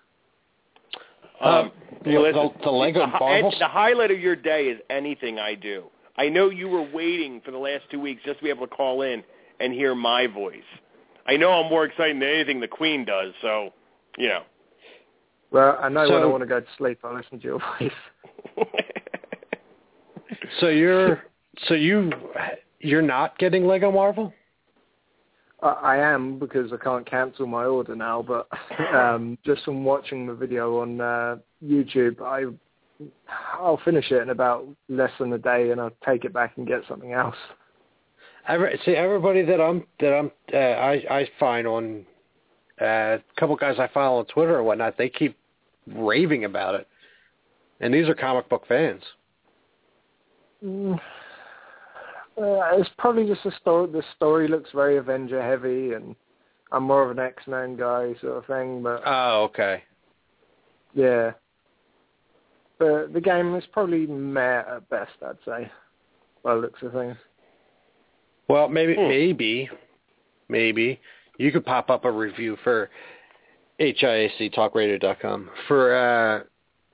Um, the, the, the Lego the, Marvel? The highlight of your day is anything I do. I know you were waiting for the last two weeks just to be able to call in and hear my voice. I know I'm more excited than anything the Queen does, so, you know. Well, I know so, when I want to go to sleep, I listen to your voice. so you're, so you, you're not getting Lego Marvel? I, I am, because I can't cancel my order now, but um, just from watching the video on uh, YouTube, I I'll finish it in about less than a day, and I'll take it back and get something else. Every, see, everybody that I'm that I'm uh, I I find on uh, a couple guys I follow on Twitter or whatnot, they keep raving about it, and these are comic book fans. Mm, uh, it's probably just a story. The story looks very Avenger heavy, and I'm more of an X-Men guy sort of thing. But oh, okay, yeah. But the game is probably meh at best, I'd say, by the looks of things. Well, maybe, hmm. maybe, maybe you could pop up a review for H I A C talk radio dot com for, uh,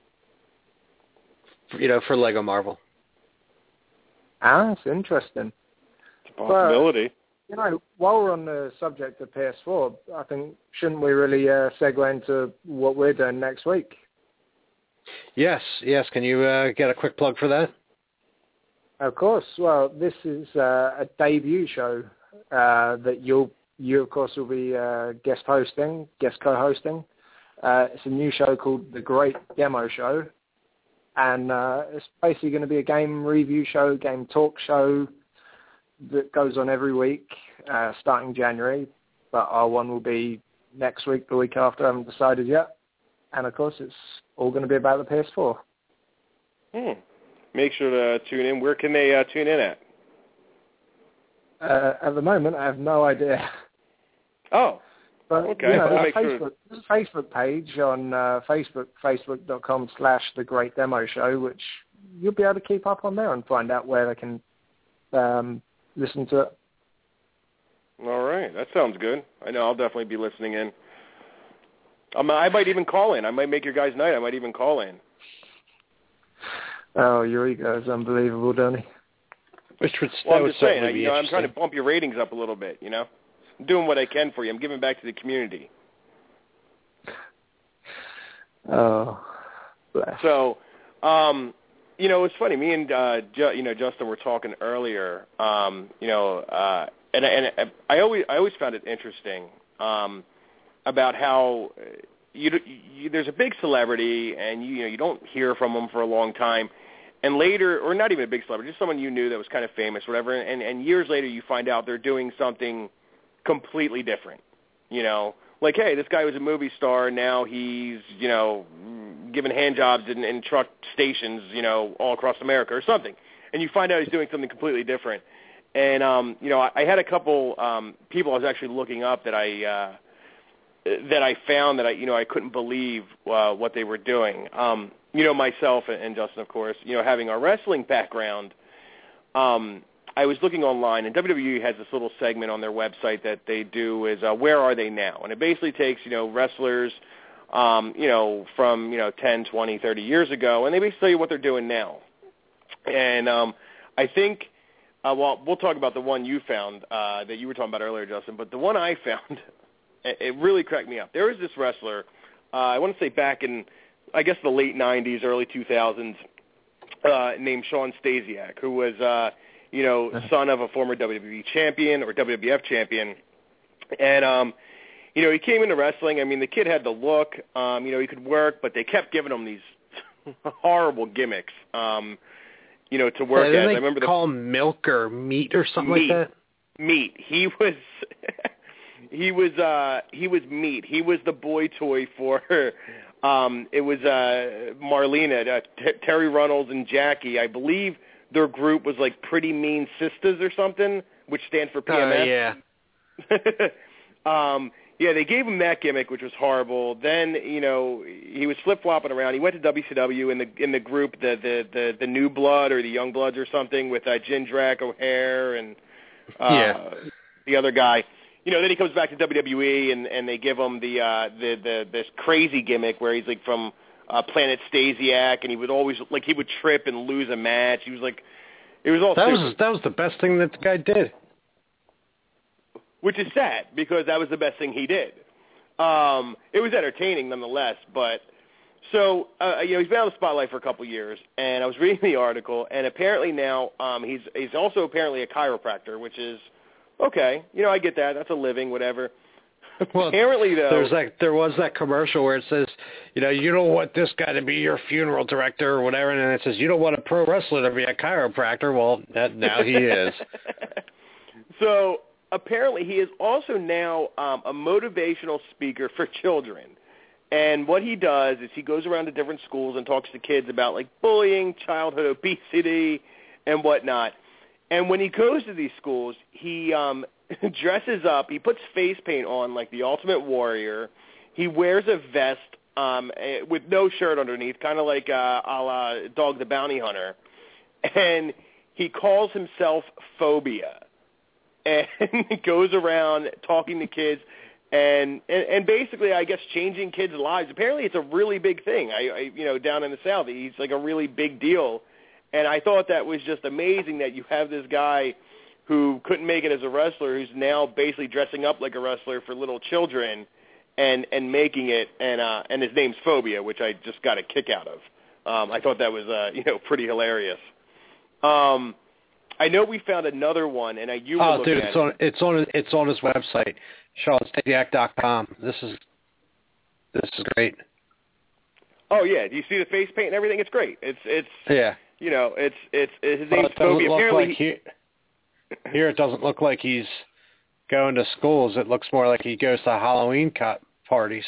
for, you know, for Lego Marvel. Ah, that's interesting. It's a possibility. But, you know, while we're on the subject of P S four, I think, shouldn't we really uh, segue into what we're doing next week? Yes, yes. Can you uh, get a quick plug for that? Of course. Well, this is uh, a debut show uh, that you'll, you, of course, will be uh, guest hosting, guest co-hosting. Uh, it's a new show called The Great Demo Show, and uh, it's basically going to be a game review show, game talk show that goes on every week, uh, starting January, but our one will be next week, the week after. I haven't decided yet. And, of course, it's all going to be about the P S four. Hmm. Make sure to tune in. Where can they uh, tune in at? Uh, at the moment, I have no idea. Oh, but, okay. You know, We'll there's, make a sure. Facebook, there's a Facebook page on uh, Facebook, facebook.com slash The Great Demo Show, which you'll be able to keep up on there and find out where they can um, listen to it. All right. That sounds good. I know I'll definitely be listening in. Um, I might even call in. I might make your guys' night. I might even call in. Oh, your ego is unbelievable, Donnie. Which would, well, that I'm just saying, I, be you know, I'm trying to interesting. bump your ratings up a little bit, you know? I'm doing what I can for you. I'm giving back to the community. Oh, bless. So, um, you know, it's funny. Me and, uh, Ju- you know, Justin were talking earlier, um, you know, uh, and, and I always I always found it interesting um, about how you, you, there's a big celebrity and, you, you know, you don't hear from them for a long time. And later, or not even a big celebrity, just someone you knew that was kind of famous, whatever, and, and years later you find out they're doing something completely different, you know? Like, hey, this guy was a movie star, now he's, you know, giving hand jobs in, in truck stations, you know, all across America or something. And you find out he's doing something completely different. And, um, you know, I, I had a couple um, people I was actually looking up that I uh, that I found that I, you know, I couldn't believe uh, what they were doing. Um You know, myself and Justin, of course, you know, having our wrestling background, um, I was looking online, and W W E has this little segment on their website that they do is, uh, where are they now? And it basically takes, you know, wrestlers, um, you know, from, you know, ten, twenty, thirty years ago, and they basically tell you what they're doing now. And um, I think, uh, well, we'll talk about the one you found uh, that you were talking about earlier, Justin, but the one I found, it really cracked me up. There was this wrestler, uh, I want to say back in, I guess the late nineties, early two thousands, uh, named Sean Stasiak, who was, uh, you know, son of a former W W E champion or W W F champion. And, um, you know, he came into wrestling. I mean, the kid had the look. Um, you know, he could work, but they kept giving him these horrible gimmicks, um, you know, to work yeah, at. They I remember call the him milk or meat or something meat, like that? Meat. He was... He was uh, he was meat. He was the boy toy for um, it was uh, Marlena, uh, T- Terry Runnels, and Jackie. I believe their group was like Pretty Mean Sisters or something, which stands for P M S. Oh, yeah. um, yeah, they gave him that gimmick, which was horrible. Then, you know, he was flip flopping around. He went to W C W in the in the group, the the the, the New Blood or the Young Bloods or something, with uh, Jindrak O'Hare and uh, yeah. the other guy. You know, then he comes back to W W E, and, and they give him the, uh, the the this crazy gimmick where he's like from uh, Planet Stasiak, and he would always like he would trip and lose a match. He was like, it was all that stupid. was that was the best thing that the guy did. Which is sad because that was the best thing he did. Um, it was entertaining nonetheless, but so uh, you know he's been on the spotlight for a couple years, and I was reading the article, and apparently now um, he's he's also apparently a chiropractor, which is. Okay, you know, I get that. That's a living, whatever. Well, apparently, though, there's like there was that commercial where it says, you know, you don't want this guy to be your funeral director or whatever, and then it says you don't want a pro wrestler to be a chiropractor. Well, that, now he is. So apparently, he is also now um, a motivational speaker for children. And what he does is he goes around to different schools and talks to kids about like bullying, childhood obesity, and whatnot. And when he goes to these schools, he um, dresses up. He puts face paint on like the Ultimate Warrior. He wears a vest um, with no shirt underneath, kind of like uh, a la Dog the Bounty Hunter. And he calls himself Phobia. And he goes around talking to kids and, and, and basically, I guess, changing kids' lives. Apparently, it's a really big thing. I, I, you know, down in the South, he's like a really big deal. And I thought that was just amazing that you have this guy who couldn't make it as a wrestler, who's now basically dressing up like a wrestler for little children and, and making it. And uh, and his name's Phobia, which I just got a kick out of. Um, I thought that was uh, you know pretty hilarious. Um, I know we found another one, and I you were oh, looking dude, at it's on it's on it's on his website, Sean Stasiak dot com. This is this is great. Oh yeah, do you see the face paint and everything? It's great. It's it's yeah. You know, it's it's, it's his well, name's it doesn't Phobia. look Apparently, like he, here it doesn't look like he's going to schools. It looks more like he goes to Halloween co- parties.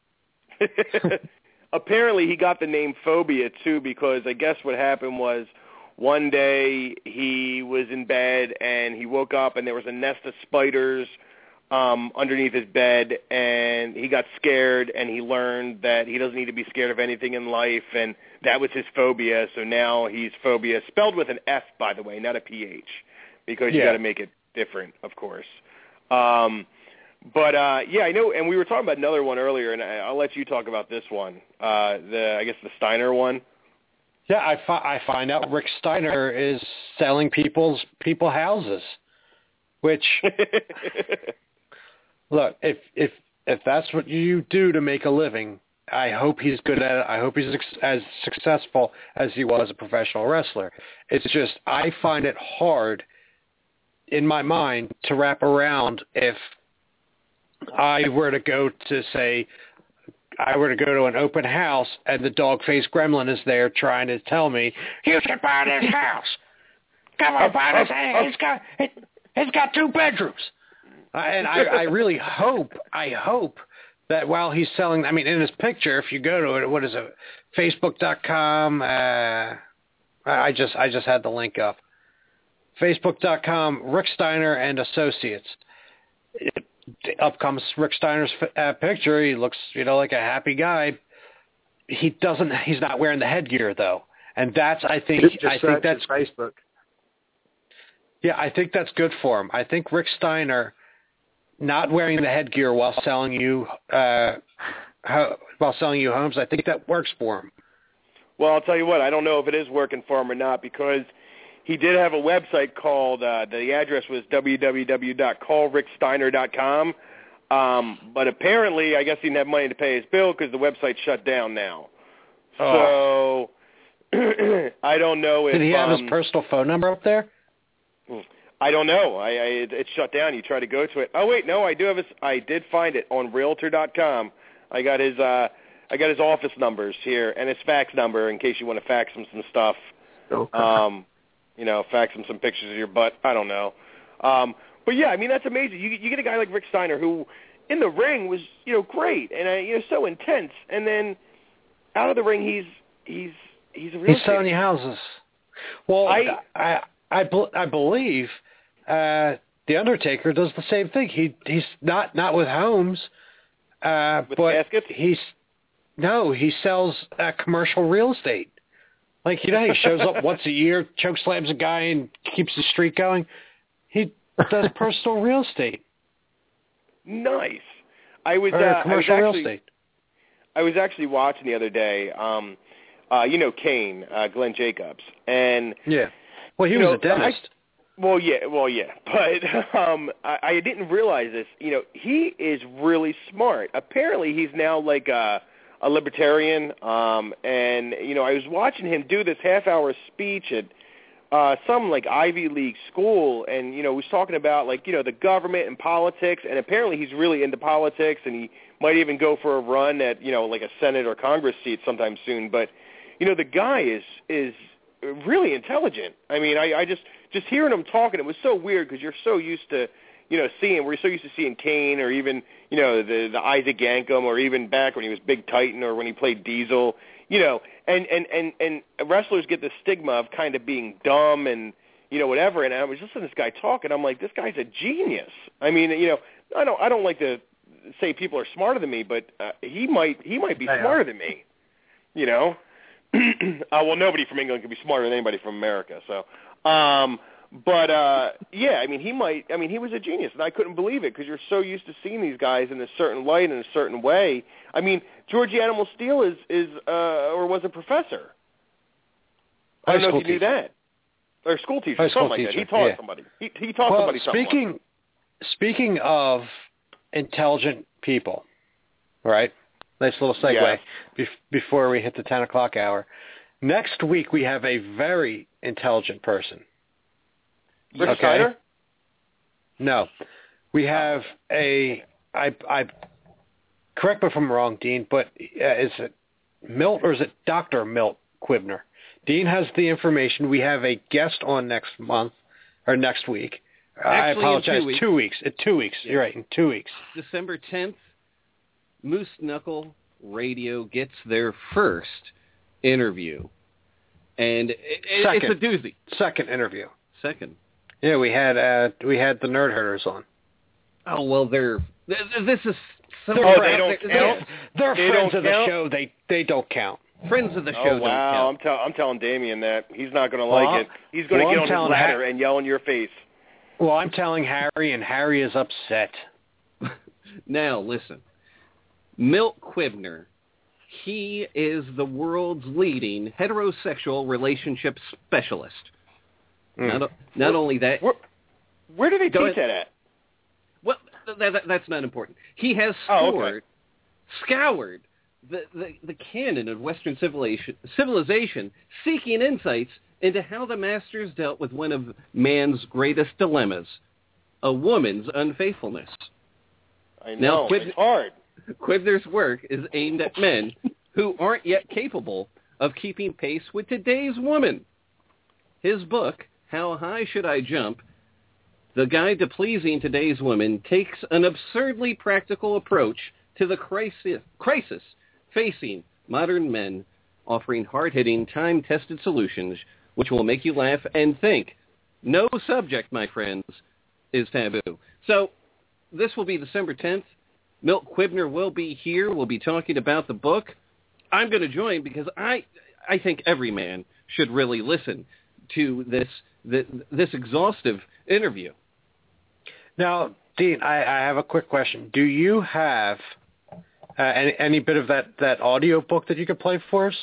Apparently, he got the name Phobia too because I guess what happened was one day he was in bed and he woke up and there was a nest of spiders um, underneath his bed, and he got scared, and he learned that he doesn't need to be scared of anything in life, and that was his phobia. So now he's Phobia, spelled with an F, by the way, not a P H, because you yeah. got to make it different, of course. Um, but uh, yeah, I know, and we were talking about another one earlier, and I, I'll let you talk about this one. Uh, the I guess the Steiner one. Yeah, I, fi- I find out Rick Steiner is selling people's people houses, which. Look, if if if that's what you do to make a living, I hope he's good at it. I hope he's as successful as he was a professional wrestler. It's just I find it hard in my mind to wrap around if I were to go to, say, I were to go to an open house and the dog-faced gremlin is there trying to tell me, you should buy this house. Come on, buy this house. It's got, it, it's got two bedrooms. Uh, and I, I really hope, I hope that while he's selling, I mean, in his picture, if you go to it, what is it, Facebook dot com, uh, I just, I just had the link up. Facebook dot com, Rick Steiner and Associates. It, up comes Rick Steiner's uh, picture. He looks, you know, like a happy guy. He doesn't, he's not wearing the headgear though. And that's, I think, just, just I think that's Facebook. Yeah, I think that's good for him. I think Rick Steiner not wearing the headgear while selling you uh, ho- while selling you homes, I think that works for him. Well, I'll tell you what, I don't know if it is working for him or not because he did have a website called, uh, the address was w w w dot call rick steiner dot com, um, but apparently I guess he didn't have money to pay his bill because the website shut down now. Oh. So I don't know if... Did he have um, his personal phone number up there? I don't know. I, I it, it shut down. You try to go to it. Oh wait, no, I do have his. I did find it on realtor dot com. I got his. Uh, I got his office numbers here and his fax number in case you want to fax him some stuff. Okay. Um, you know, fax him some pictures of your butt. I don't know. Um, but yeah, I mean that's amazing. You you get a guy like Rick Steiner who, in the ring was you know great and uh, you know so intense, and then out of the ring he's he's he's a real. He's selling you houses. Well, I I I, be- I believe. Uh, the Undertaker does the same thing. He he's not not with homes, uh, with but caskets? he's no he sells uh, commercial real estate. Like you know, he shows up once a year, choke slams a guy, and keeps the streak going. He does personal real estate. Nice. I was, or uh, commercial I was real actually, estate. I was actually watching the other day. Um, uh, you know, Kane, uh, Glenn Jacobs, and yeah. Well, he was know, a dentist. I, Well, yeah, well, yeah, but um, I, I didn't realize this. You know, he is really smart. Apparently, he's now like a, a libertarian, um, and you know, I was watching him do this half-hour speech at uh, some like Ivy League school, and you know, was talking about like you know the government and politics, and apparently he's really into politics, and he might even go for a run at you know like a Senate or Congress seat sometime soon. But you know, the guy is is really intelligent. I mean, I, I just just hearing him talking, it was so weird because you're so used to you know seeing we're so used to seeing Kane or even you know the the Isaac Yankem or even back when he was Big Titan or when he played Diesel. You know, and, and, and, and wrestlers get the stigma of kind of being dumb and, you know, whatever. And I was listening to this guy talk, and I'm like, this guy's a genius. I mean, you know, I don't I don't like to say people are smarter than me, but uh, he might he might be Yeah. smarter than me. You know, uh, well, nobody from England can be smarter than anybody from America. So, um, but uh, yeah, I mean, he might. I mean, he was a genius, and I couldn't believe it because you're so used to seeing these guys in a certain light in a certain way. I mean, Georgie Animal Steel is is uh, or was a professor. I don't High know school if you teacher. knew that. Or school teacher, High something school like that. teacher, He taught yeah. somebody. He, he taught well, somebody something. speaking speaking of intelligent people, right? Nice little segue Yeah. bef- before we hit the ten o'clock hour. Next week we have a very intelligent person. Rick Okay. Steiner? No, we have a. I I correct me if I'm wrong, Dean, but uh, is it Milt or is it Doctor Milt Quibner? Dean has the information. We have a guest on next month or next week. I Actually, in apologize. two weeks. Two weeks. In two weeks. Yeah. You're right. In two weeks. December tenth, Moose Knuckle Radio gets their first interview. And it, it, Second. it's a doozy. Second interview. Second. Yeah, we had uh, we had the Nerd Herders on. Oh, well, they're... th- th- This is... So Oh, crap. they don't They're- count? They're They friends don't of the count? show. They they don't count. Friends of the show Oh, don't wow. count. I'm, tell- I'm telling Damien that. He's not going to Well, like it. He's going to well, get I'm on his telling ladder Ha- and yell in your face. Well, I'm telling Harry, and Harry is upset. Now, listen. Milt Quibner, he is the world's leading heterosexual relationship specialist. Mm. Not, not only that, Where, where do they Go teach ahead. that at? well, th- th- that's not important. He has Oh, okay. scoured, scoured the, the, the canon of Western civilization, civilization, seeking insights into how the masters dealt with one of man's greatest dilemmas, a woman's unfaithfulness. I Now, know. Quib- it's hard. Quibner's work is aimed at men who aren't yet capable of keeping pace with today's woman. His book, How High Should I Jump? The Guide to Pleasing Today's Woman, takes an absurdly practical approach to the crisis, crisis facing modern men, offering hard-hitting, time-tested solutions which will make you laugh and think. No subject, my friends, is taboo. So this will be December tenth. Milt Quibner will be here. We'll be talking about the book. I'm going to join because I I think every man should really listen to this this, this exhaustive interview. Now, Dean, I, I have a quick question. Do you have uh, any, any bit of that, that audio book that you could play for us?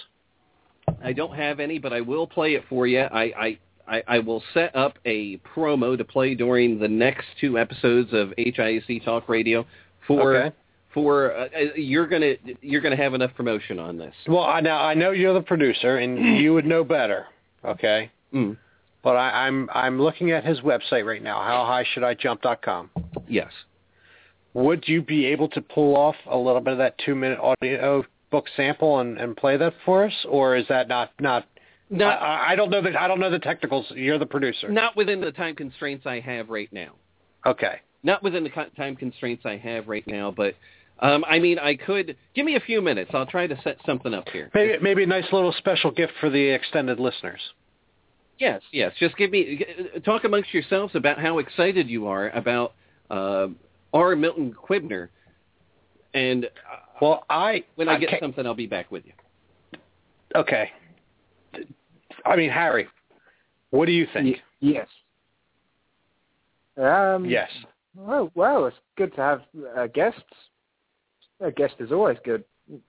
I don't have any, but I will play it for you. I, I, I, I will set up a promo to play during the next two episodes of H I A C Talk Radio. For Okay. for uh, you're gonna you're gonna have enough promotion on this. Well, I, now I know you're the producer, and you would know better. Okay. Mm. But I, I'm I'm looking at his website right now, how high should I jump dot com. Yes. Would you be able to pull off a little bit of that two-minute audio book sample and, and play that for us, or is that not not? Not I, I don't know the I don't know the technicals. You're the producer. not within the time constraints I have right now. Okay. Not within the co- time constraints I have right now, but um, I mean, I could give me a few minutes. I'll try to set something up here. Maybe maybe a nice little special gift for the extended listeners. Yes, yes. Just give me talk amongst yourselves about how excited you are about uh, R. Milton Quibner, and uh, Well, I when I get can't- something, I'll be back with you. Okay. I mean, Harry, what do you think? Y- yes. Um, Yes. Well, well, it's good to have uh, guests. A guest is always good.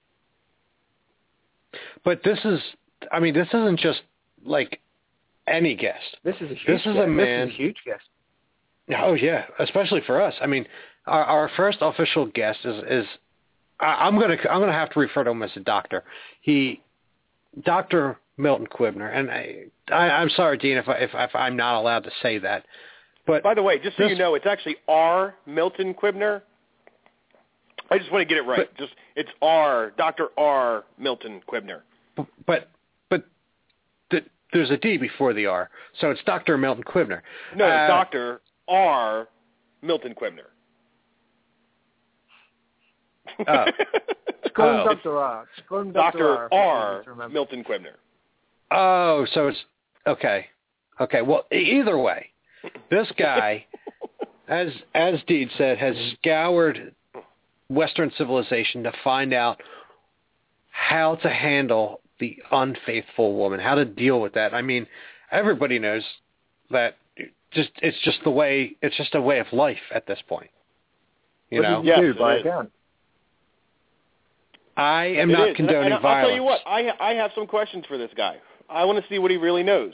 But this is, I mean, this isn't just like any guest. This is a huge This is a guest. man- This is a huge guest. Oh yeah, especially for us. I mean, our, our first official guest is is I, I'm gonna I'm gonna have to refer to him as a doctor. He, Doctor Milton Quibner, and I, I, I'm sorry, Dean, if, I, if, if I'm not allowed to say that. But by the way, just so this, you know, it's actually R. Milton Quibner. I just want to get it right. But, just it's R. Doctor R. Milton Quibner. But but the, there's a D before the R, so it's Doctor Milton Quibner. No, uh, Doctor R. Milton Quibner. Oh. Call him oh. Doctor R. Call him Doctor R. Milton Quibner. Oh, so it's okay. Okay. Well, either way, this guy, as as Deed said, has scoured Western civilization to find out how to handle the unfaithful woman, how to deal with that. I mean, everybody knows that. Just it's just the way it's just a way of life at this point. You what know. Did you yes, do by a gun? I am it not is. condoning and, and violence. I'll tell you what, I I have some questions for this guy. I want to see what he really knows.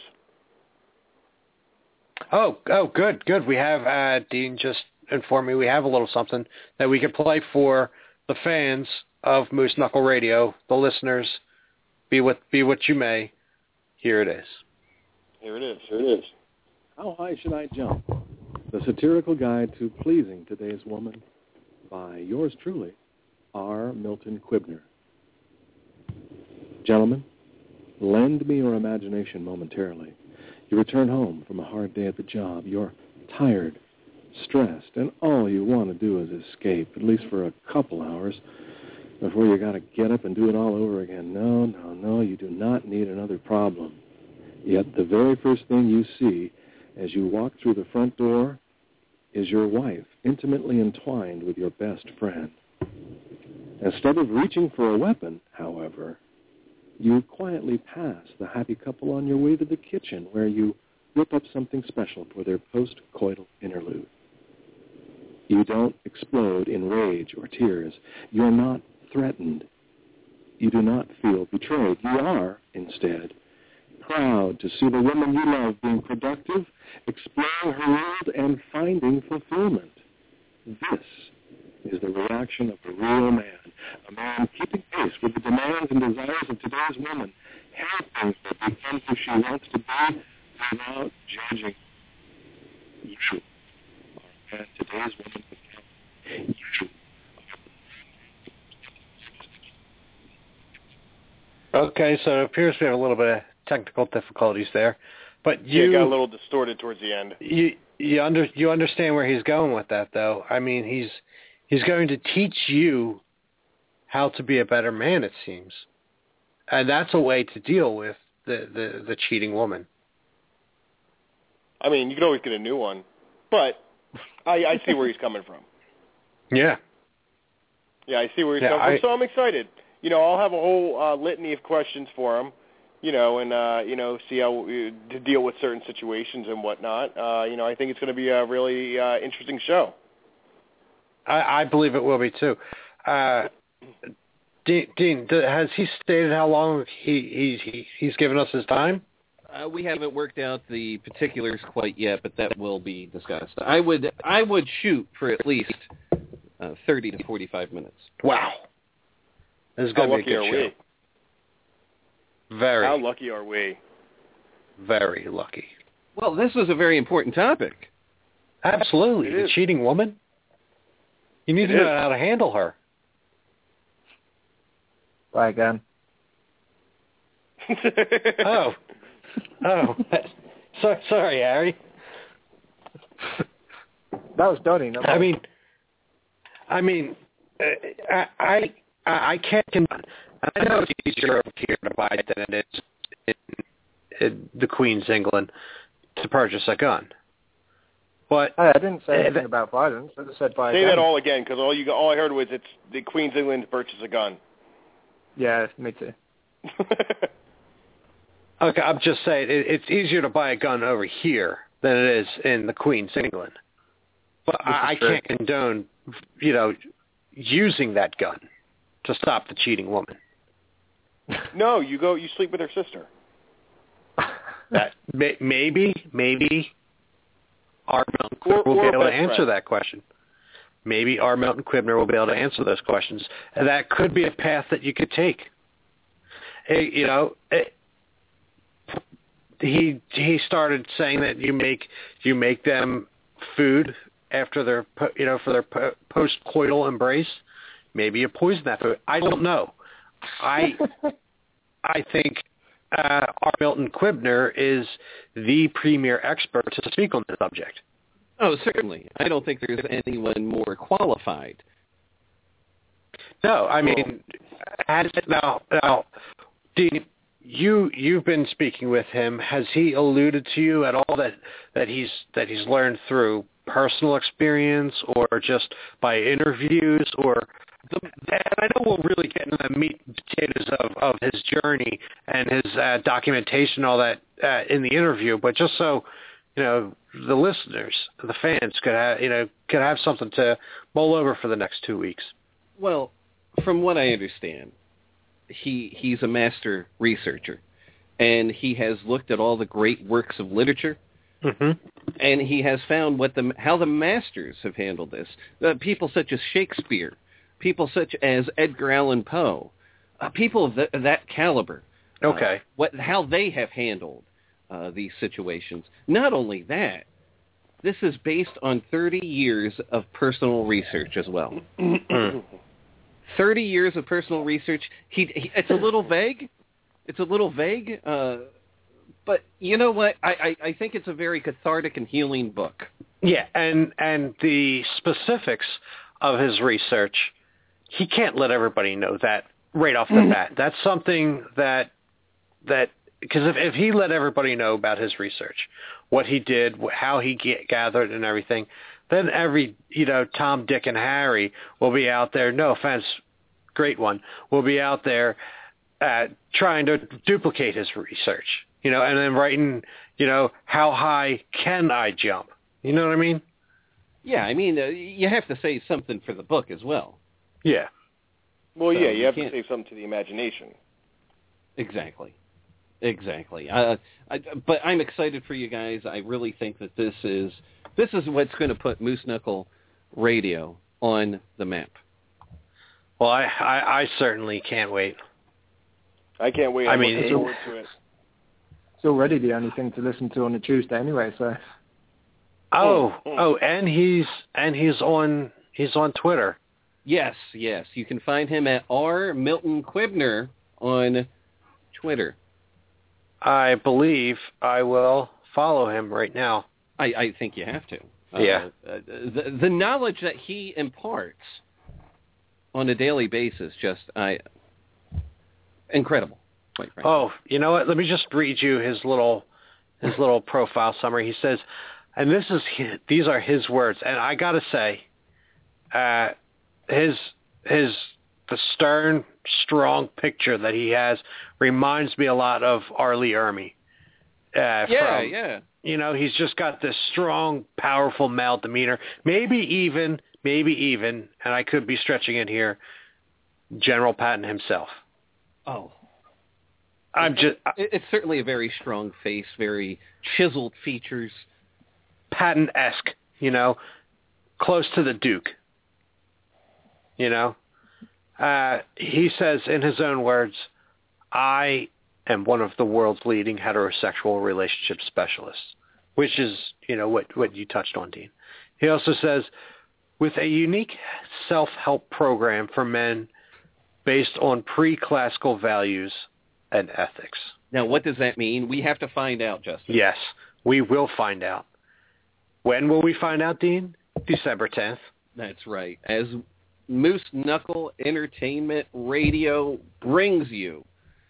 Oh, oh, good, good. We have uh, Dean just informed me we have a little something that we could play for the fans of Moose Knuckle Radio, the listeners. Be what be what you may. Here it is. Here it is. Here it is. How High Should I Jump? The satirical guide to pleasing today's woman by yours truly, R. Milton Quibner. Gentlemen, lend me your imagination momentarily. You return home from a hard day at the job. You're tired, stressed, and all you want to do is escape, at least for a couple hours, before you got to get up and do it all over again. No, no, no, you do not need another problem. Yet the very first thing you see as you walk through the front door is your wife, intimately entwined with your best friend. Instead of reaching for a weapon, however, you quietly pass the happy couple on your way to the kitchen, where you whip up something special for their post-coital interlude. You don't explode in rage or tears. You're not threatened. You do not feel betrayed. You are, instead, proud to see the woman you love being productive, exploring her world, and finding fulfillment. This is the reaction of a real man, a man keeping pace with the demands and desires of today's woman, helping her become who she wants to be without judging. You are as today's woman become. You. Okay, so it appears we have a little bit of technical difficulties there, but you yeah, got a little distorted towards the end. You you under you understand where he's going with that, though. I mean, he's he's going to teach you how to be a better man, it seems, and that's a way to deal with the the, the cheating woman. I mean, you can always get a new one, but I, I see where he's coming from. Yeah. Yeah, I see where he's yeah, coming I, from. So I'm excited. You know, I'll have a whole uh, litany of questions for him. You know, and, uh, you know, see how uh, to deal with certain situations and whatnot. Uh, you know, I think it's going to be a really uh, interesting show. I, I believe it will be, too. Uh, Dean, Dean, has he stated how long he, he, he's given us his time? Uh, we haven't worked out the particulars quite yet, but that will be discussed. I would I would shoot for at least uh, thirty to forty-five minutes. Wow. This is going to be a good are show. We? Very. How lucky are we? Very lucky. Well, this was a very important topic. Absolutely. It the is. cheating woman. You need It to know is. how to handle her. Try again. oh. Oh. So, sorry, Harry. That was Donnie. No I mean, I mean, uh, I, I, I can't. Con- I know it's easier over here to buy than it is in, in the Queen's England to purchase a gun. But hey, I didn't say uh, anything that, about violence. I just said buy a Say gun. that all again, because all you all I heard was it's the Queen's England to purchase a gun. Yeah, me too. Okay, I'm just saying it, it's easier to buy a gun over here than it is in the Queen's England. But I, I can't condone, you know, using that gun to stop the cheating woman. No, you go. You sleep with her sister. That may, maybe, maybe our Milton Or- Quibner will or be a able to best answer friend. that question. Maybe our Milton Quibner will be able to answer those questions. And that could be a path that you could take. Hey, you know, it, he he started saying that you make you make them food after their po- you know for their po- post-coital embrace. Maybe you poison that food. I don't know. I I think uh, our Milton Quibner is the premier expert to speak on the subject. Oh, certainly. I don't think there's anyone more qualified. No, I mean, has, now, now, Dean, you you've been speaking with him. Has he alluded to you at all that, that he's that he's learned through personal experience or just by interviews or? The, and I know we'll really get into the meat and potatoes of, of his journey and his uh, documentation, all that uh, in the interview. But just so you know, the listeners, the fans could have you know could have something to mull over for the next two weeks. Well, from what I understand, he he's a master researcher, and he has looked at all the great works of literature, mm-hmm. and he has found what the how the masters have handled this. Uh, people such as Shakespeare. People such as Edgar Allan Poe, uh, people of, the, of that caliber. Okay. Uh, what how they have handled uh, these situations. Not only that, this is based on thirty years of personal research as well. thirty years of personal research. He, he it's a little vague. It's a little vague. Uh, but you know what? I, I, I think it's a very cathartic and healing book. Yeah, and and the specifics of his research. He can't let everybody know that right off the mm-hmm. bat. That's something that that because if, if he let everybody know about his research, what he did, how he get, gathered, and everything, then every you know Tom, Dick, and Harry will be out there. No offense, great one. Will be out there uh, trying to duplicate his research. You know, and then writing. You know, how high can I jump? You know what I mean? Yeah, I mean, uh, you have to say something for the book as well. Yeah. Well, so yeah, you, you have can't... to say something to the imagination. Exactly. Exactly. Uh, I, but I'm excited for you guys. I really think that this is this is what's going to put Moose Knuckle Radio on the map. Well, I, I, I certainly can't wait. I can't wait. I'm I mean, looking forward to it. It's already the only thing to listen to on a Tuesday anyway, so... Oh, oh, and he's and he's on he's on Twitter. Yes, yes. You can find him at R Milton Quibner on Twitter. I believe I will follow him right now. I, I think you have to. Yeah. Uh, uh, the, the knowledge that he imparts on a daily basis, just I incredible. Quite frankly. Oh, you know what? Let me just read you his little his little profile summary. He says, and this is his, these are his words, and I gotta say, uh, his his the stern, strong picture that he has reminds me a lot of R. Lee Ermey. Uh, yeah, from, yeah. You know, he's just got this strong, powerful male demeanor. Maybe even, maybe even, and I could be stretching it here, General Patton himself. Oh. I'm it, just. It, it's certainly a very strong face, very chiseled features. Patton-esque, you know, close to the Duke. You know? Uh, he says in his own words, I am one of the world's leading heterosexual relationship specialists, which is, you know, what, what you touched on, Dean. He also says, with a unique self-help program for men based on pre-classical values and ethics. Now, what does that mean? We have to find out, Justin. Yes, we will find out. When will we find out, Dean? December tenth. That's right. As Moose Knuckle Entertainment Radio brings you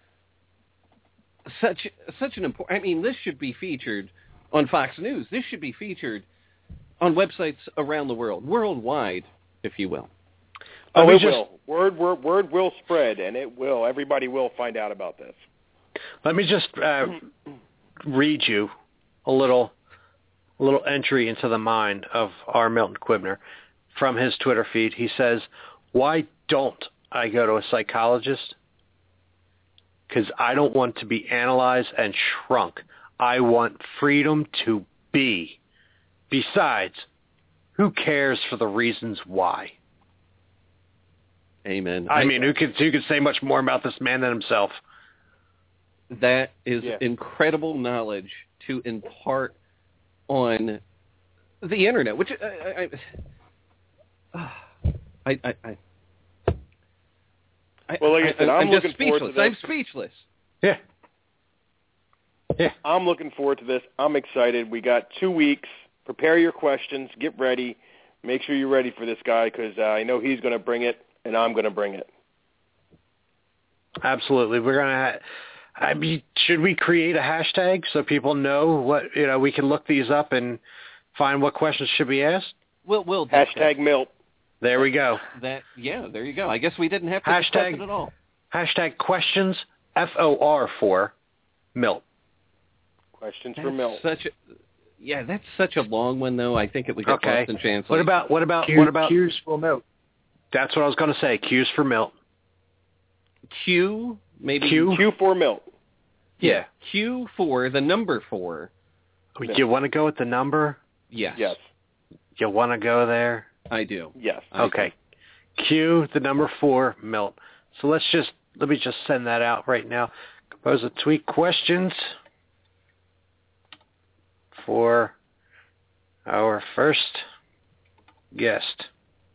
such such an important... I mean, this should be featured on Fox News. This should be featured on websites around the world, worldwide, if you will. Oh, it just, will. Word, word, word will spread, and it will. Everybody will find out about this. Let me just uh, read you a little, a little entry into the mind of R. Milton Quibner from his Twitter feed. He says, "Why don't I go to a psychologist? Because I don't want to be analyzed and shrunk. I want freedom to be. Besides, who cares for the reasons why?" Amen. I, I mean, who could who could say much more about this man than himself? that is yeah. incredible knowledge to impart on the internet, which I I I, I, I, I well, like I said, I, I'm, I'm looking just forward to speechless. this. I'm speechless. Yeah. Yeah. I'm looking forward to this. I'm excited. We got two weeks. Prepare your questions. Get ready. Make sure you're ready for this guy because uh, I know he's going to bring it, and I'm going to bring it. Absolutely. We're going to. Ha- I mean, should we create a hashtag so people know what you know? We can look these up and find what questions should be asked. We'll we'll hashtag Milt. There we go. That yeah. There you go. I guess we didn't have to hashtag, discuss it at all. Hashtag questions F O R for Milt. Questions That's for Milt. Such a, yeah, that's such a long one though. I think it would get okay. lost in translation. What about what about Q, what about Q's for Milt? That's what I was going to say. Q's for Milt. Q maybe Q Q for Milt. Yeah. Q for the number four. You want to go with the number? Yes. Yes. You want to go there? I do. Yes. I Okay. do. Q, the number four, Milt. So let's just, let me just send that out right now. Compose a tweet questions for our first guest.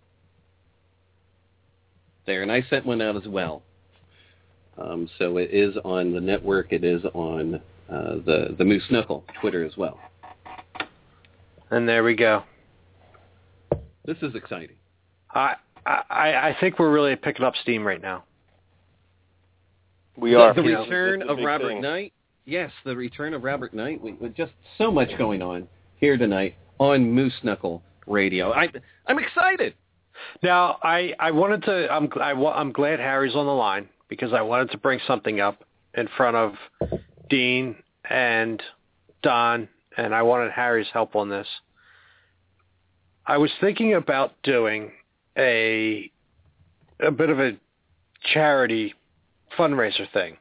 There, and I sent one out as well. Um, so it is on the network. It is on uh, the, the Moose Knuckle Twitter as well. And there we go. This is exciting. I, I I think we're really picking up steam right now. We are. The, the You know, return that's a of big Robert thing. Knight. Yes, the return of Robert Knight. We, with just so much going on here tonight on Moose Knuckle Radio. I, I'm excited. Now, I, I wanted to, I'm, I, I'm glad Harry's on the line because I wanted to bring something up in front of Dean and Don, and I wanted Harry's help on this. I was thinking about doing a a bit of a charity fundraiser thing.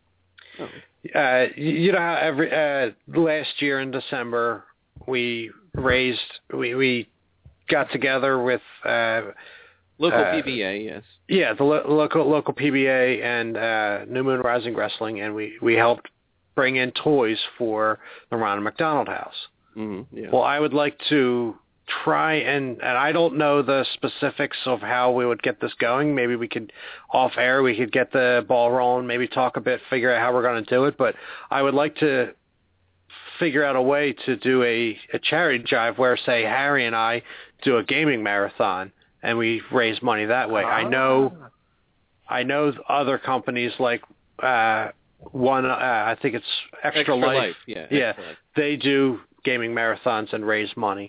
Oh. Uh, you know how every uh, last year in December we raised we we got together with uh, local uh, P B A, yes. Yeah, the lo- local local P B A and uh, New Moon Rising Wrestling, and we, we helped bring in toys for the Ronald McDonald House. Mm-hmm, yeah. Well, I would like to try and, and I don't know the specifics of how we would get this going. Maybe we could, off air, we could get the ball rolling, maybe talk a bit, figure out how we're going to do it. But I would like to figure out a way to do a, a charity drive where, say, Harry and I do a gaming marathon and we raise money that way. Ah. I know, I know other companies like uh, one. Uh, I think it's Extra, Extra Life. Life. Yeah, yeah, Extra Life. They do gaming marathons and raise money.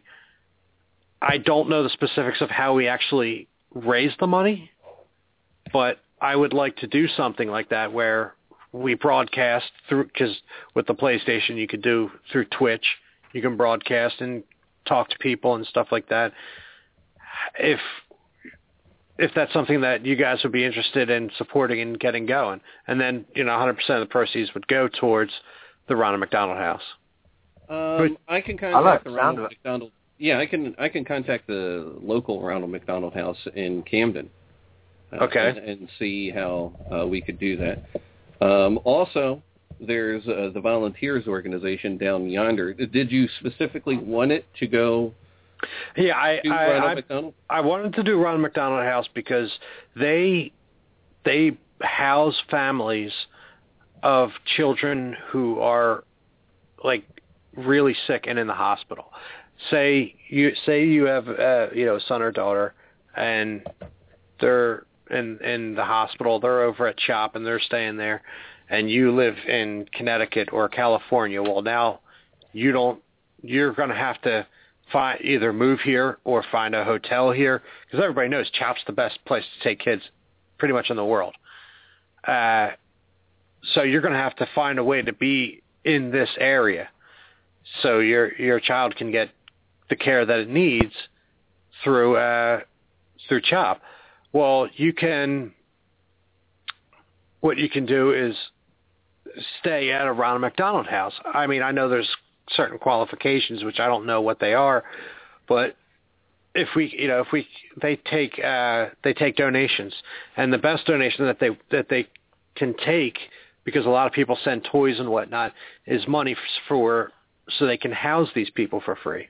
I don't know the specifics of how we actually raise the money, but I would like to do something like that where we broadcast through, because with the PlayStation you could do through Twitch, you can broadcast and talk to people and stuff like that. If if that's something that you guys would be interested in supporting and getting going, and then you know one hundred percent of the proceeds would go towards the Ronald McDonald House. Um, I can contact I like the the sound Ronald of it. McDonald. Yeah, I can. I can contact the local Ronald McDonald House in Camden. Uh, Okay. And, and see how uh, we could do that. Um, also, there's uh, the volunteers organization down yonder. Did you specifically want it to go Yeah, I to I, Ronald I, McDonald? I wanted to do Ronald McDonald House because they they house families of children who are like really sick and in the hospital. Say you say you have uh, you know a son or daughter, and they're in in the hospital. They're over at CHOP and they're staying there, and you live in Connecticut or California. Well, now you don't. You're going to have to find either move here or find a hotel here because everybody knows CHOP's the best place to take kids, pretty much in the world. Uh, so you're going to have to find a way to be in this area, so your your child can get the care that it needs through uh, through CHOP. Well, you can. What you can do is stay at a Ronald McDonald House. I mean, I know there's certain qualifications which I don't know what they are, but if we, you know, if we they take uh, they take donations, and the best donation that they that they can take because a lot of people send toys and whatnot, is money for so they can house these people for free.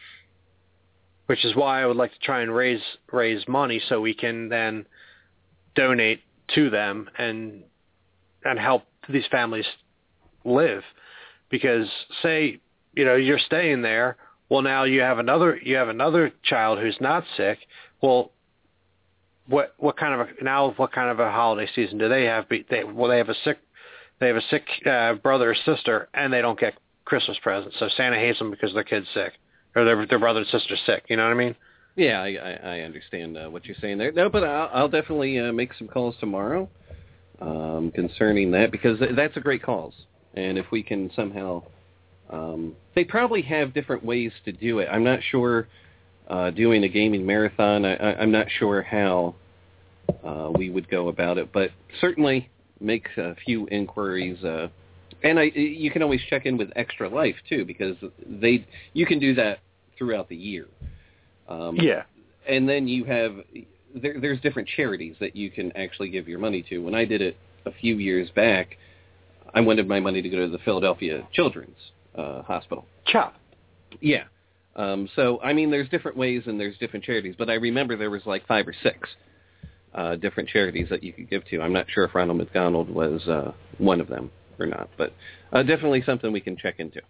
Which is why I would like to try and raise raise money so we can then donate to them and and help these families live. Because say, you know, you're staying there, well now you have another you have another child who's not sick. Well, what what kind of a, now what kind of a holiday season do they have? They well they have a sick they have a sick uh, brother or sister and they don't get Christmas presents. So Santa hates them because their kid's sick. Or their, their brother and sister's sick, you know what I mean? Yeah, I, I, I understand uh, what you're saying there. No, but I'll, I'll definitely uh, make some calls tomorrow um, concerning that, because that's a great cause. And if we can somehow, um, they probably have different ways to do it. I'm not sure uh, doing a gaming marathon. I, I, I'm not sure how uh, we would go about it, but certainly make a few inquiries. Uh, And I, you can always check in with Extra Life, too, because they you can do that throughout the year. Um, yeah. And then you have, there, there's different charities that you can actually give your money to. When I did it a few years back, I wanted my money to go to the Philadelphia Children's uh, Hospital. CHOP. Yeah. Um, so, I mean, there's different ways and there's different charities. But I remember there was like five or six uh, different charities that you could give to. I'm not sure if Ronald McDonald was uh, one of them or not, but uh, definitely something we can check into.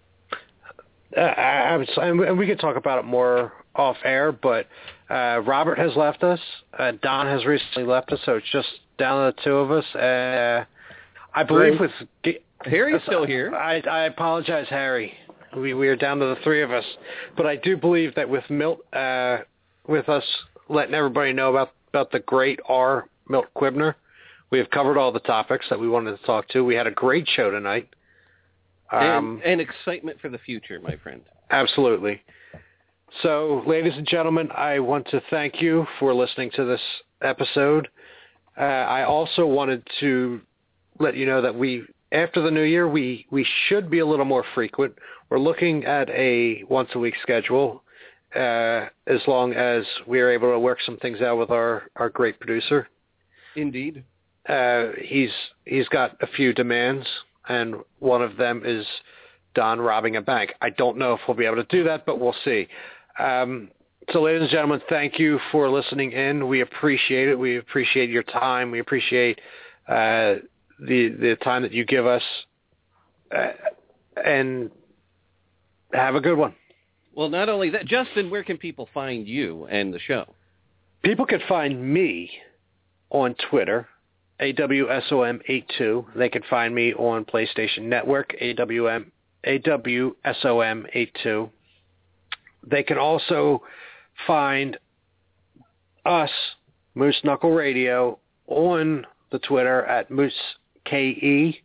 Uh, I, I, and we could talk about it more off air, but uh, Robert has left us. Uh, Don has recently left us, so it's just down to the two of us. Uh, I believe with Harry's still here. I, I apologize, Harry. We we are down to the three of us, but I do believe that with Milt, uh, with us letting everybody know about about the great R. Milt Quibner, we have covered all the topics that we wanted to talk to. We had a great show tonight. Um, and, and excitement for the future, my friend. Absolutely. So, ladies and gentlemen, I want to thank you for listening to this episode. Uh, I also wanted to let you know that we, after the new year, we, we should be a little more frequent. We're looking at a once-a-week schedule, uh, as long as we are able to work some things out with our, our great producer. Indeed. Uh, he's he's got a few demands, and one of them is Don robbing a bank. I don't know if we'll be able to do that, but we'll see. Um, so, ladies and gentlemen, thank you for listening in. We appreciate it. We appreciate your time. We appreciate uh, the the time that you give us, uh, and have a good one. Well, not only that, Justin, where can people find you and the show? People can find me on Twitter, A W S O M eighty-two. They can find me on PlayStation Network, A W M, A W S O M eighty-two. They can also find us, Moose Knuckle Radio, on the Twitter at Moose K E,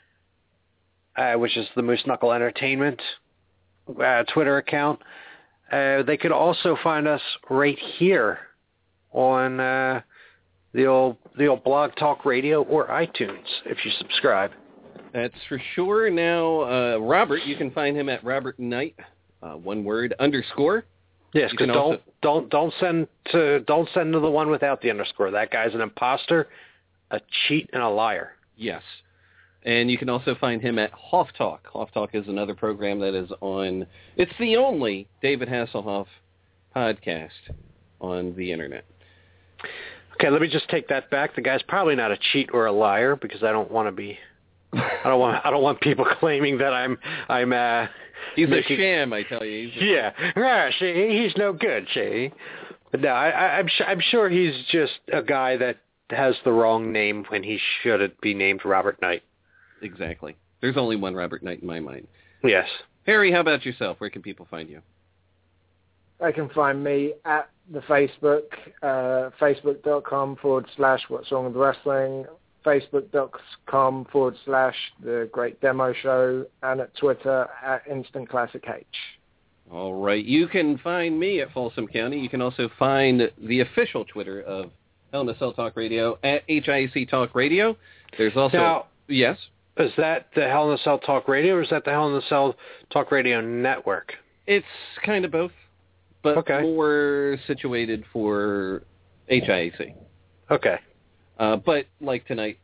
uh, which is the Moose Knuckle Entertainment uh, Twitter account. Uh, they could also find us right here on uh, the old the old Blog Talk Radio or iTunes if you subscribe. That's for sure. Now, uh, Robert, you can find him at Robert Knight, uh, one word underscore. Yes, because don't also... don't don't send to don't send to the one without the underscore. That guy's an imposter, a cheat, and a liar. Yes. And you can also find him at Hoff Talk. Hoff Talk is another program that is on, it's the only David Hasselhoff podcast on the internet. Okay, let me just take that back. The guy's probably not a cheat or a liar, because I don't want to be, I don't want, I don't want people claiming that I'm, I'm, uh, he's making, a sham, I tell you. He's a yeah, yeah, see, he's no good, see. But no, I, I, I'm, I'm sure he's just a guy that has the wrong name when he should be named Robert Knight. Exactly. There's only one Robert Knight in my mind. Yes. Harry, how about yourself? Where can people find you? They can find me at the Facebook, uh, facebook.com forward slash What's Wrong with Wrestling, facebook.com forward slash The Great Demo Show, and at Twitter at Instant Classic H. All right. You can find me at Folsom County. You can also find the official Twitter of Hell in a Cell Talk Radio at H I C Talk Radio. There's also... Now, yes? Is that the Hell in a Cell Talk Radio, or is that the Hell in a Cell Talk Radio Network? It's kind of both, but okay. more situated for H I A C. Okay. Uh, but like tonight,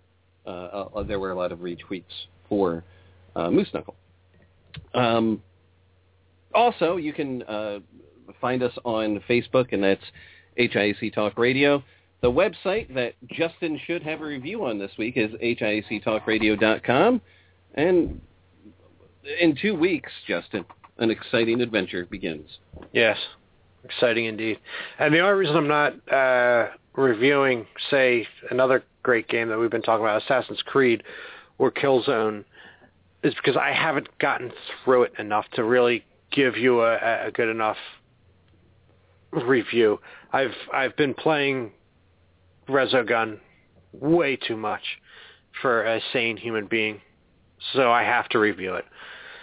uh, uh, there were a lot of retweets for uh, Moose Knuckle. Um, also, you can uh, find us on Facebook, and that's H I A C Talk Radio. The website that Justin should have a review on this week is H I A C talk radio dot com. And in two weeks, Justin, an exciting adventure begins. Yes, exciting indeed. And the only reason I'm not uh, reviewing, say, another great game that we've been talking about, Assassin's Creed or Killzone, is because I haven't gotten through it enough to really give you a, a good enough review. I've I've been playing Resogun way too much for a sane human being, so I have to review it.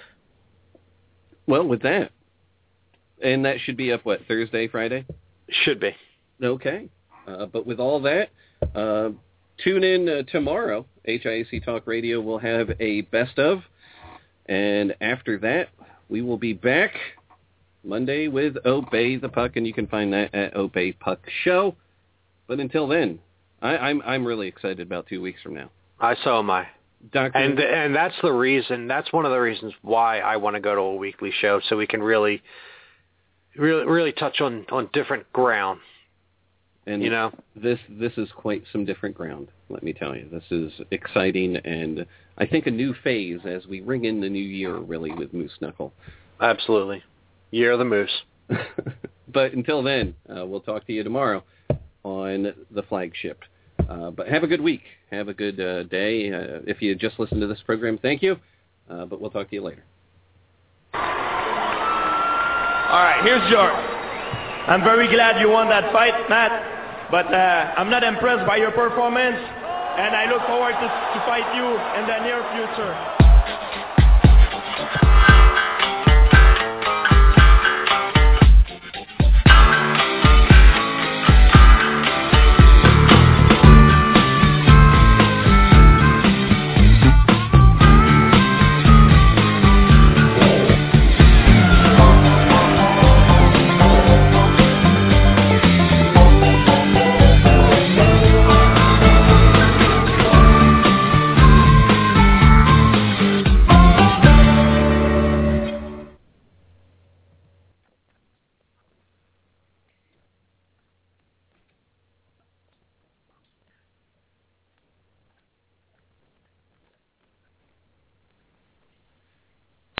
Well, with that, and that should be up, what, Thursday, Friday? Should be. Okay. Uh, but with all that, uh, tune in uh, tomorrow. H I A C Talk Radio will have a best of, and after that, we will be back Monday with Obey the Puck, and you can find that at Obey Puck Show. But until then, I, I'm I'm really excited about two weeks from now. I so am I. Doctor And and that's the reason. That's one of the reasons why I want to go to a weekly show, so we can really, really, really touch on, on different ground. And you know, this this is quite some different ground. Let me tell you, this is exciting, and I think a new phase as we ring in the new year, really, with Moose Knuckle. Absolutely, Year of the Moose. But until then, uh, we'll talk to you tomorrow on the flagship. Uh, but have a good week. Have a good uh, day. Uh, if you just listened to this program, thank you. Uh, but we'll talk to you later. All right, here's yours. I'm very glad you won that fight, Matt. But uh, I'm not impressed by your performance, and I look forward to, to fight you in the near future.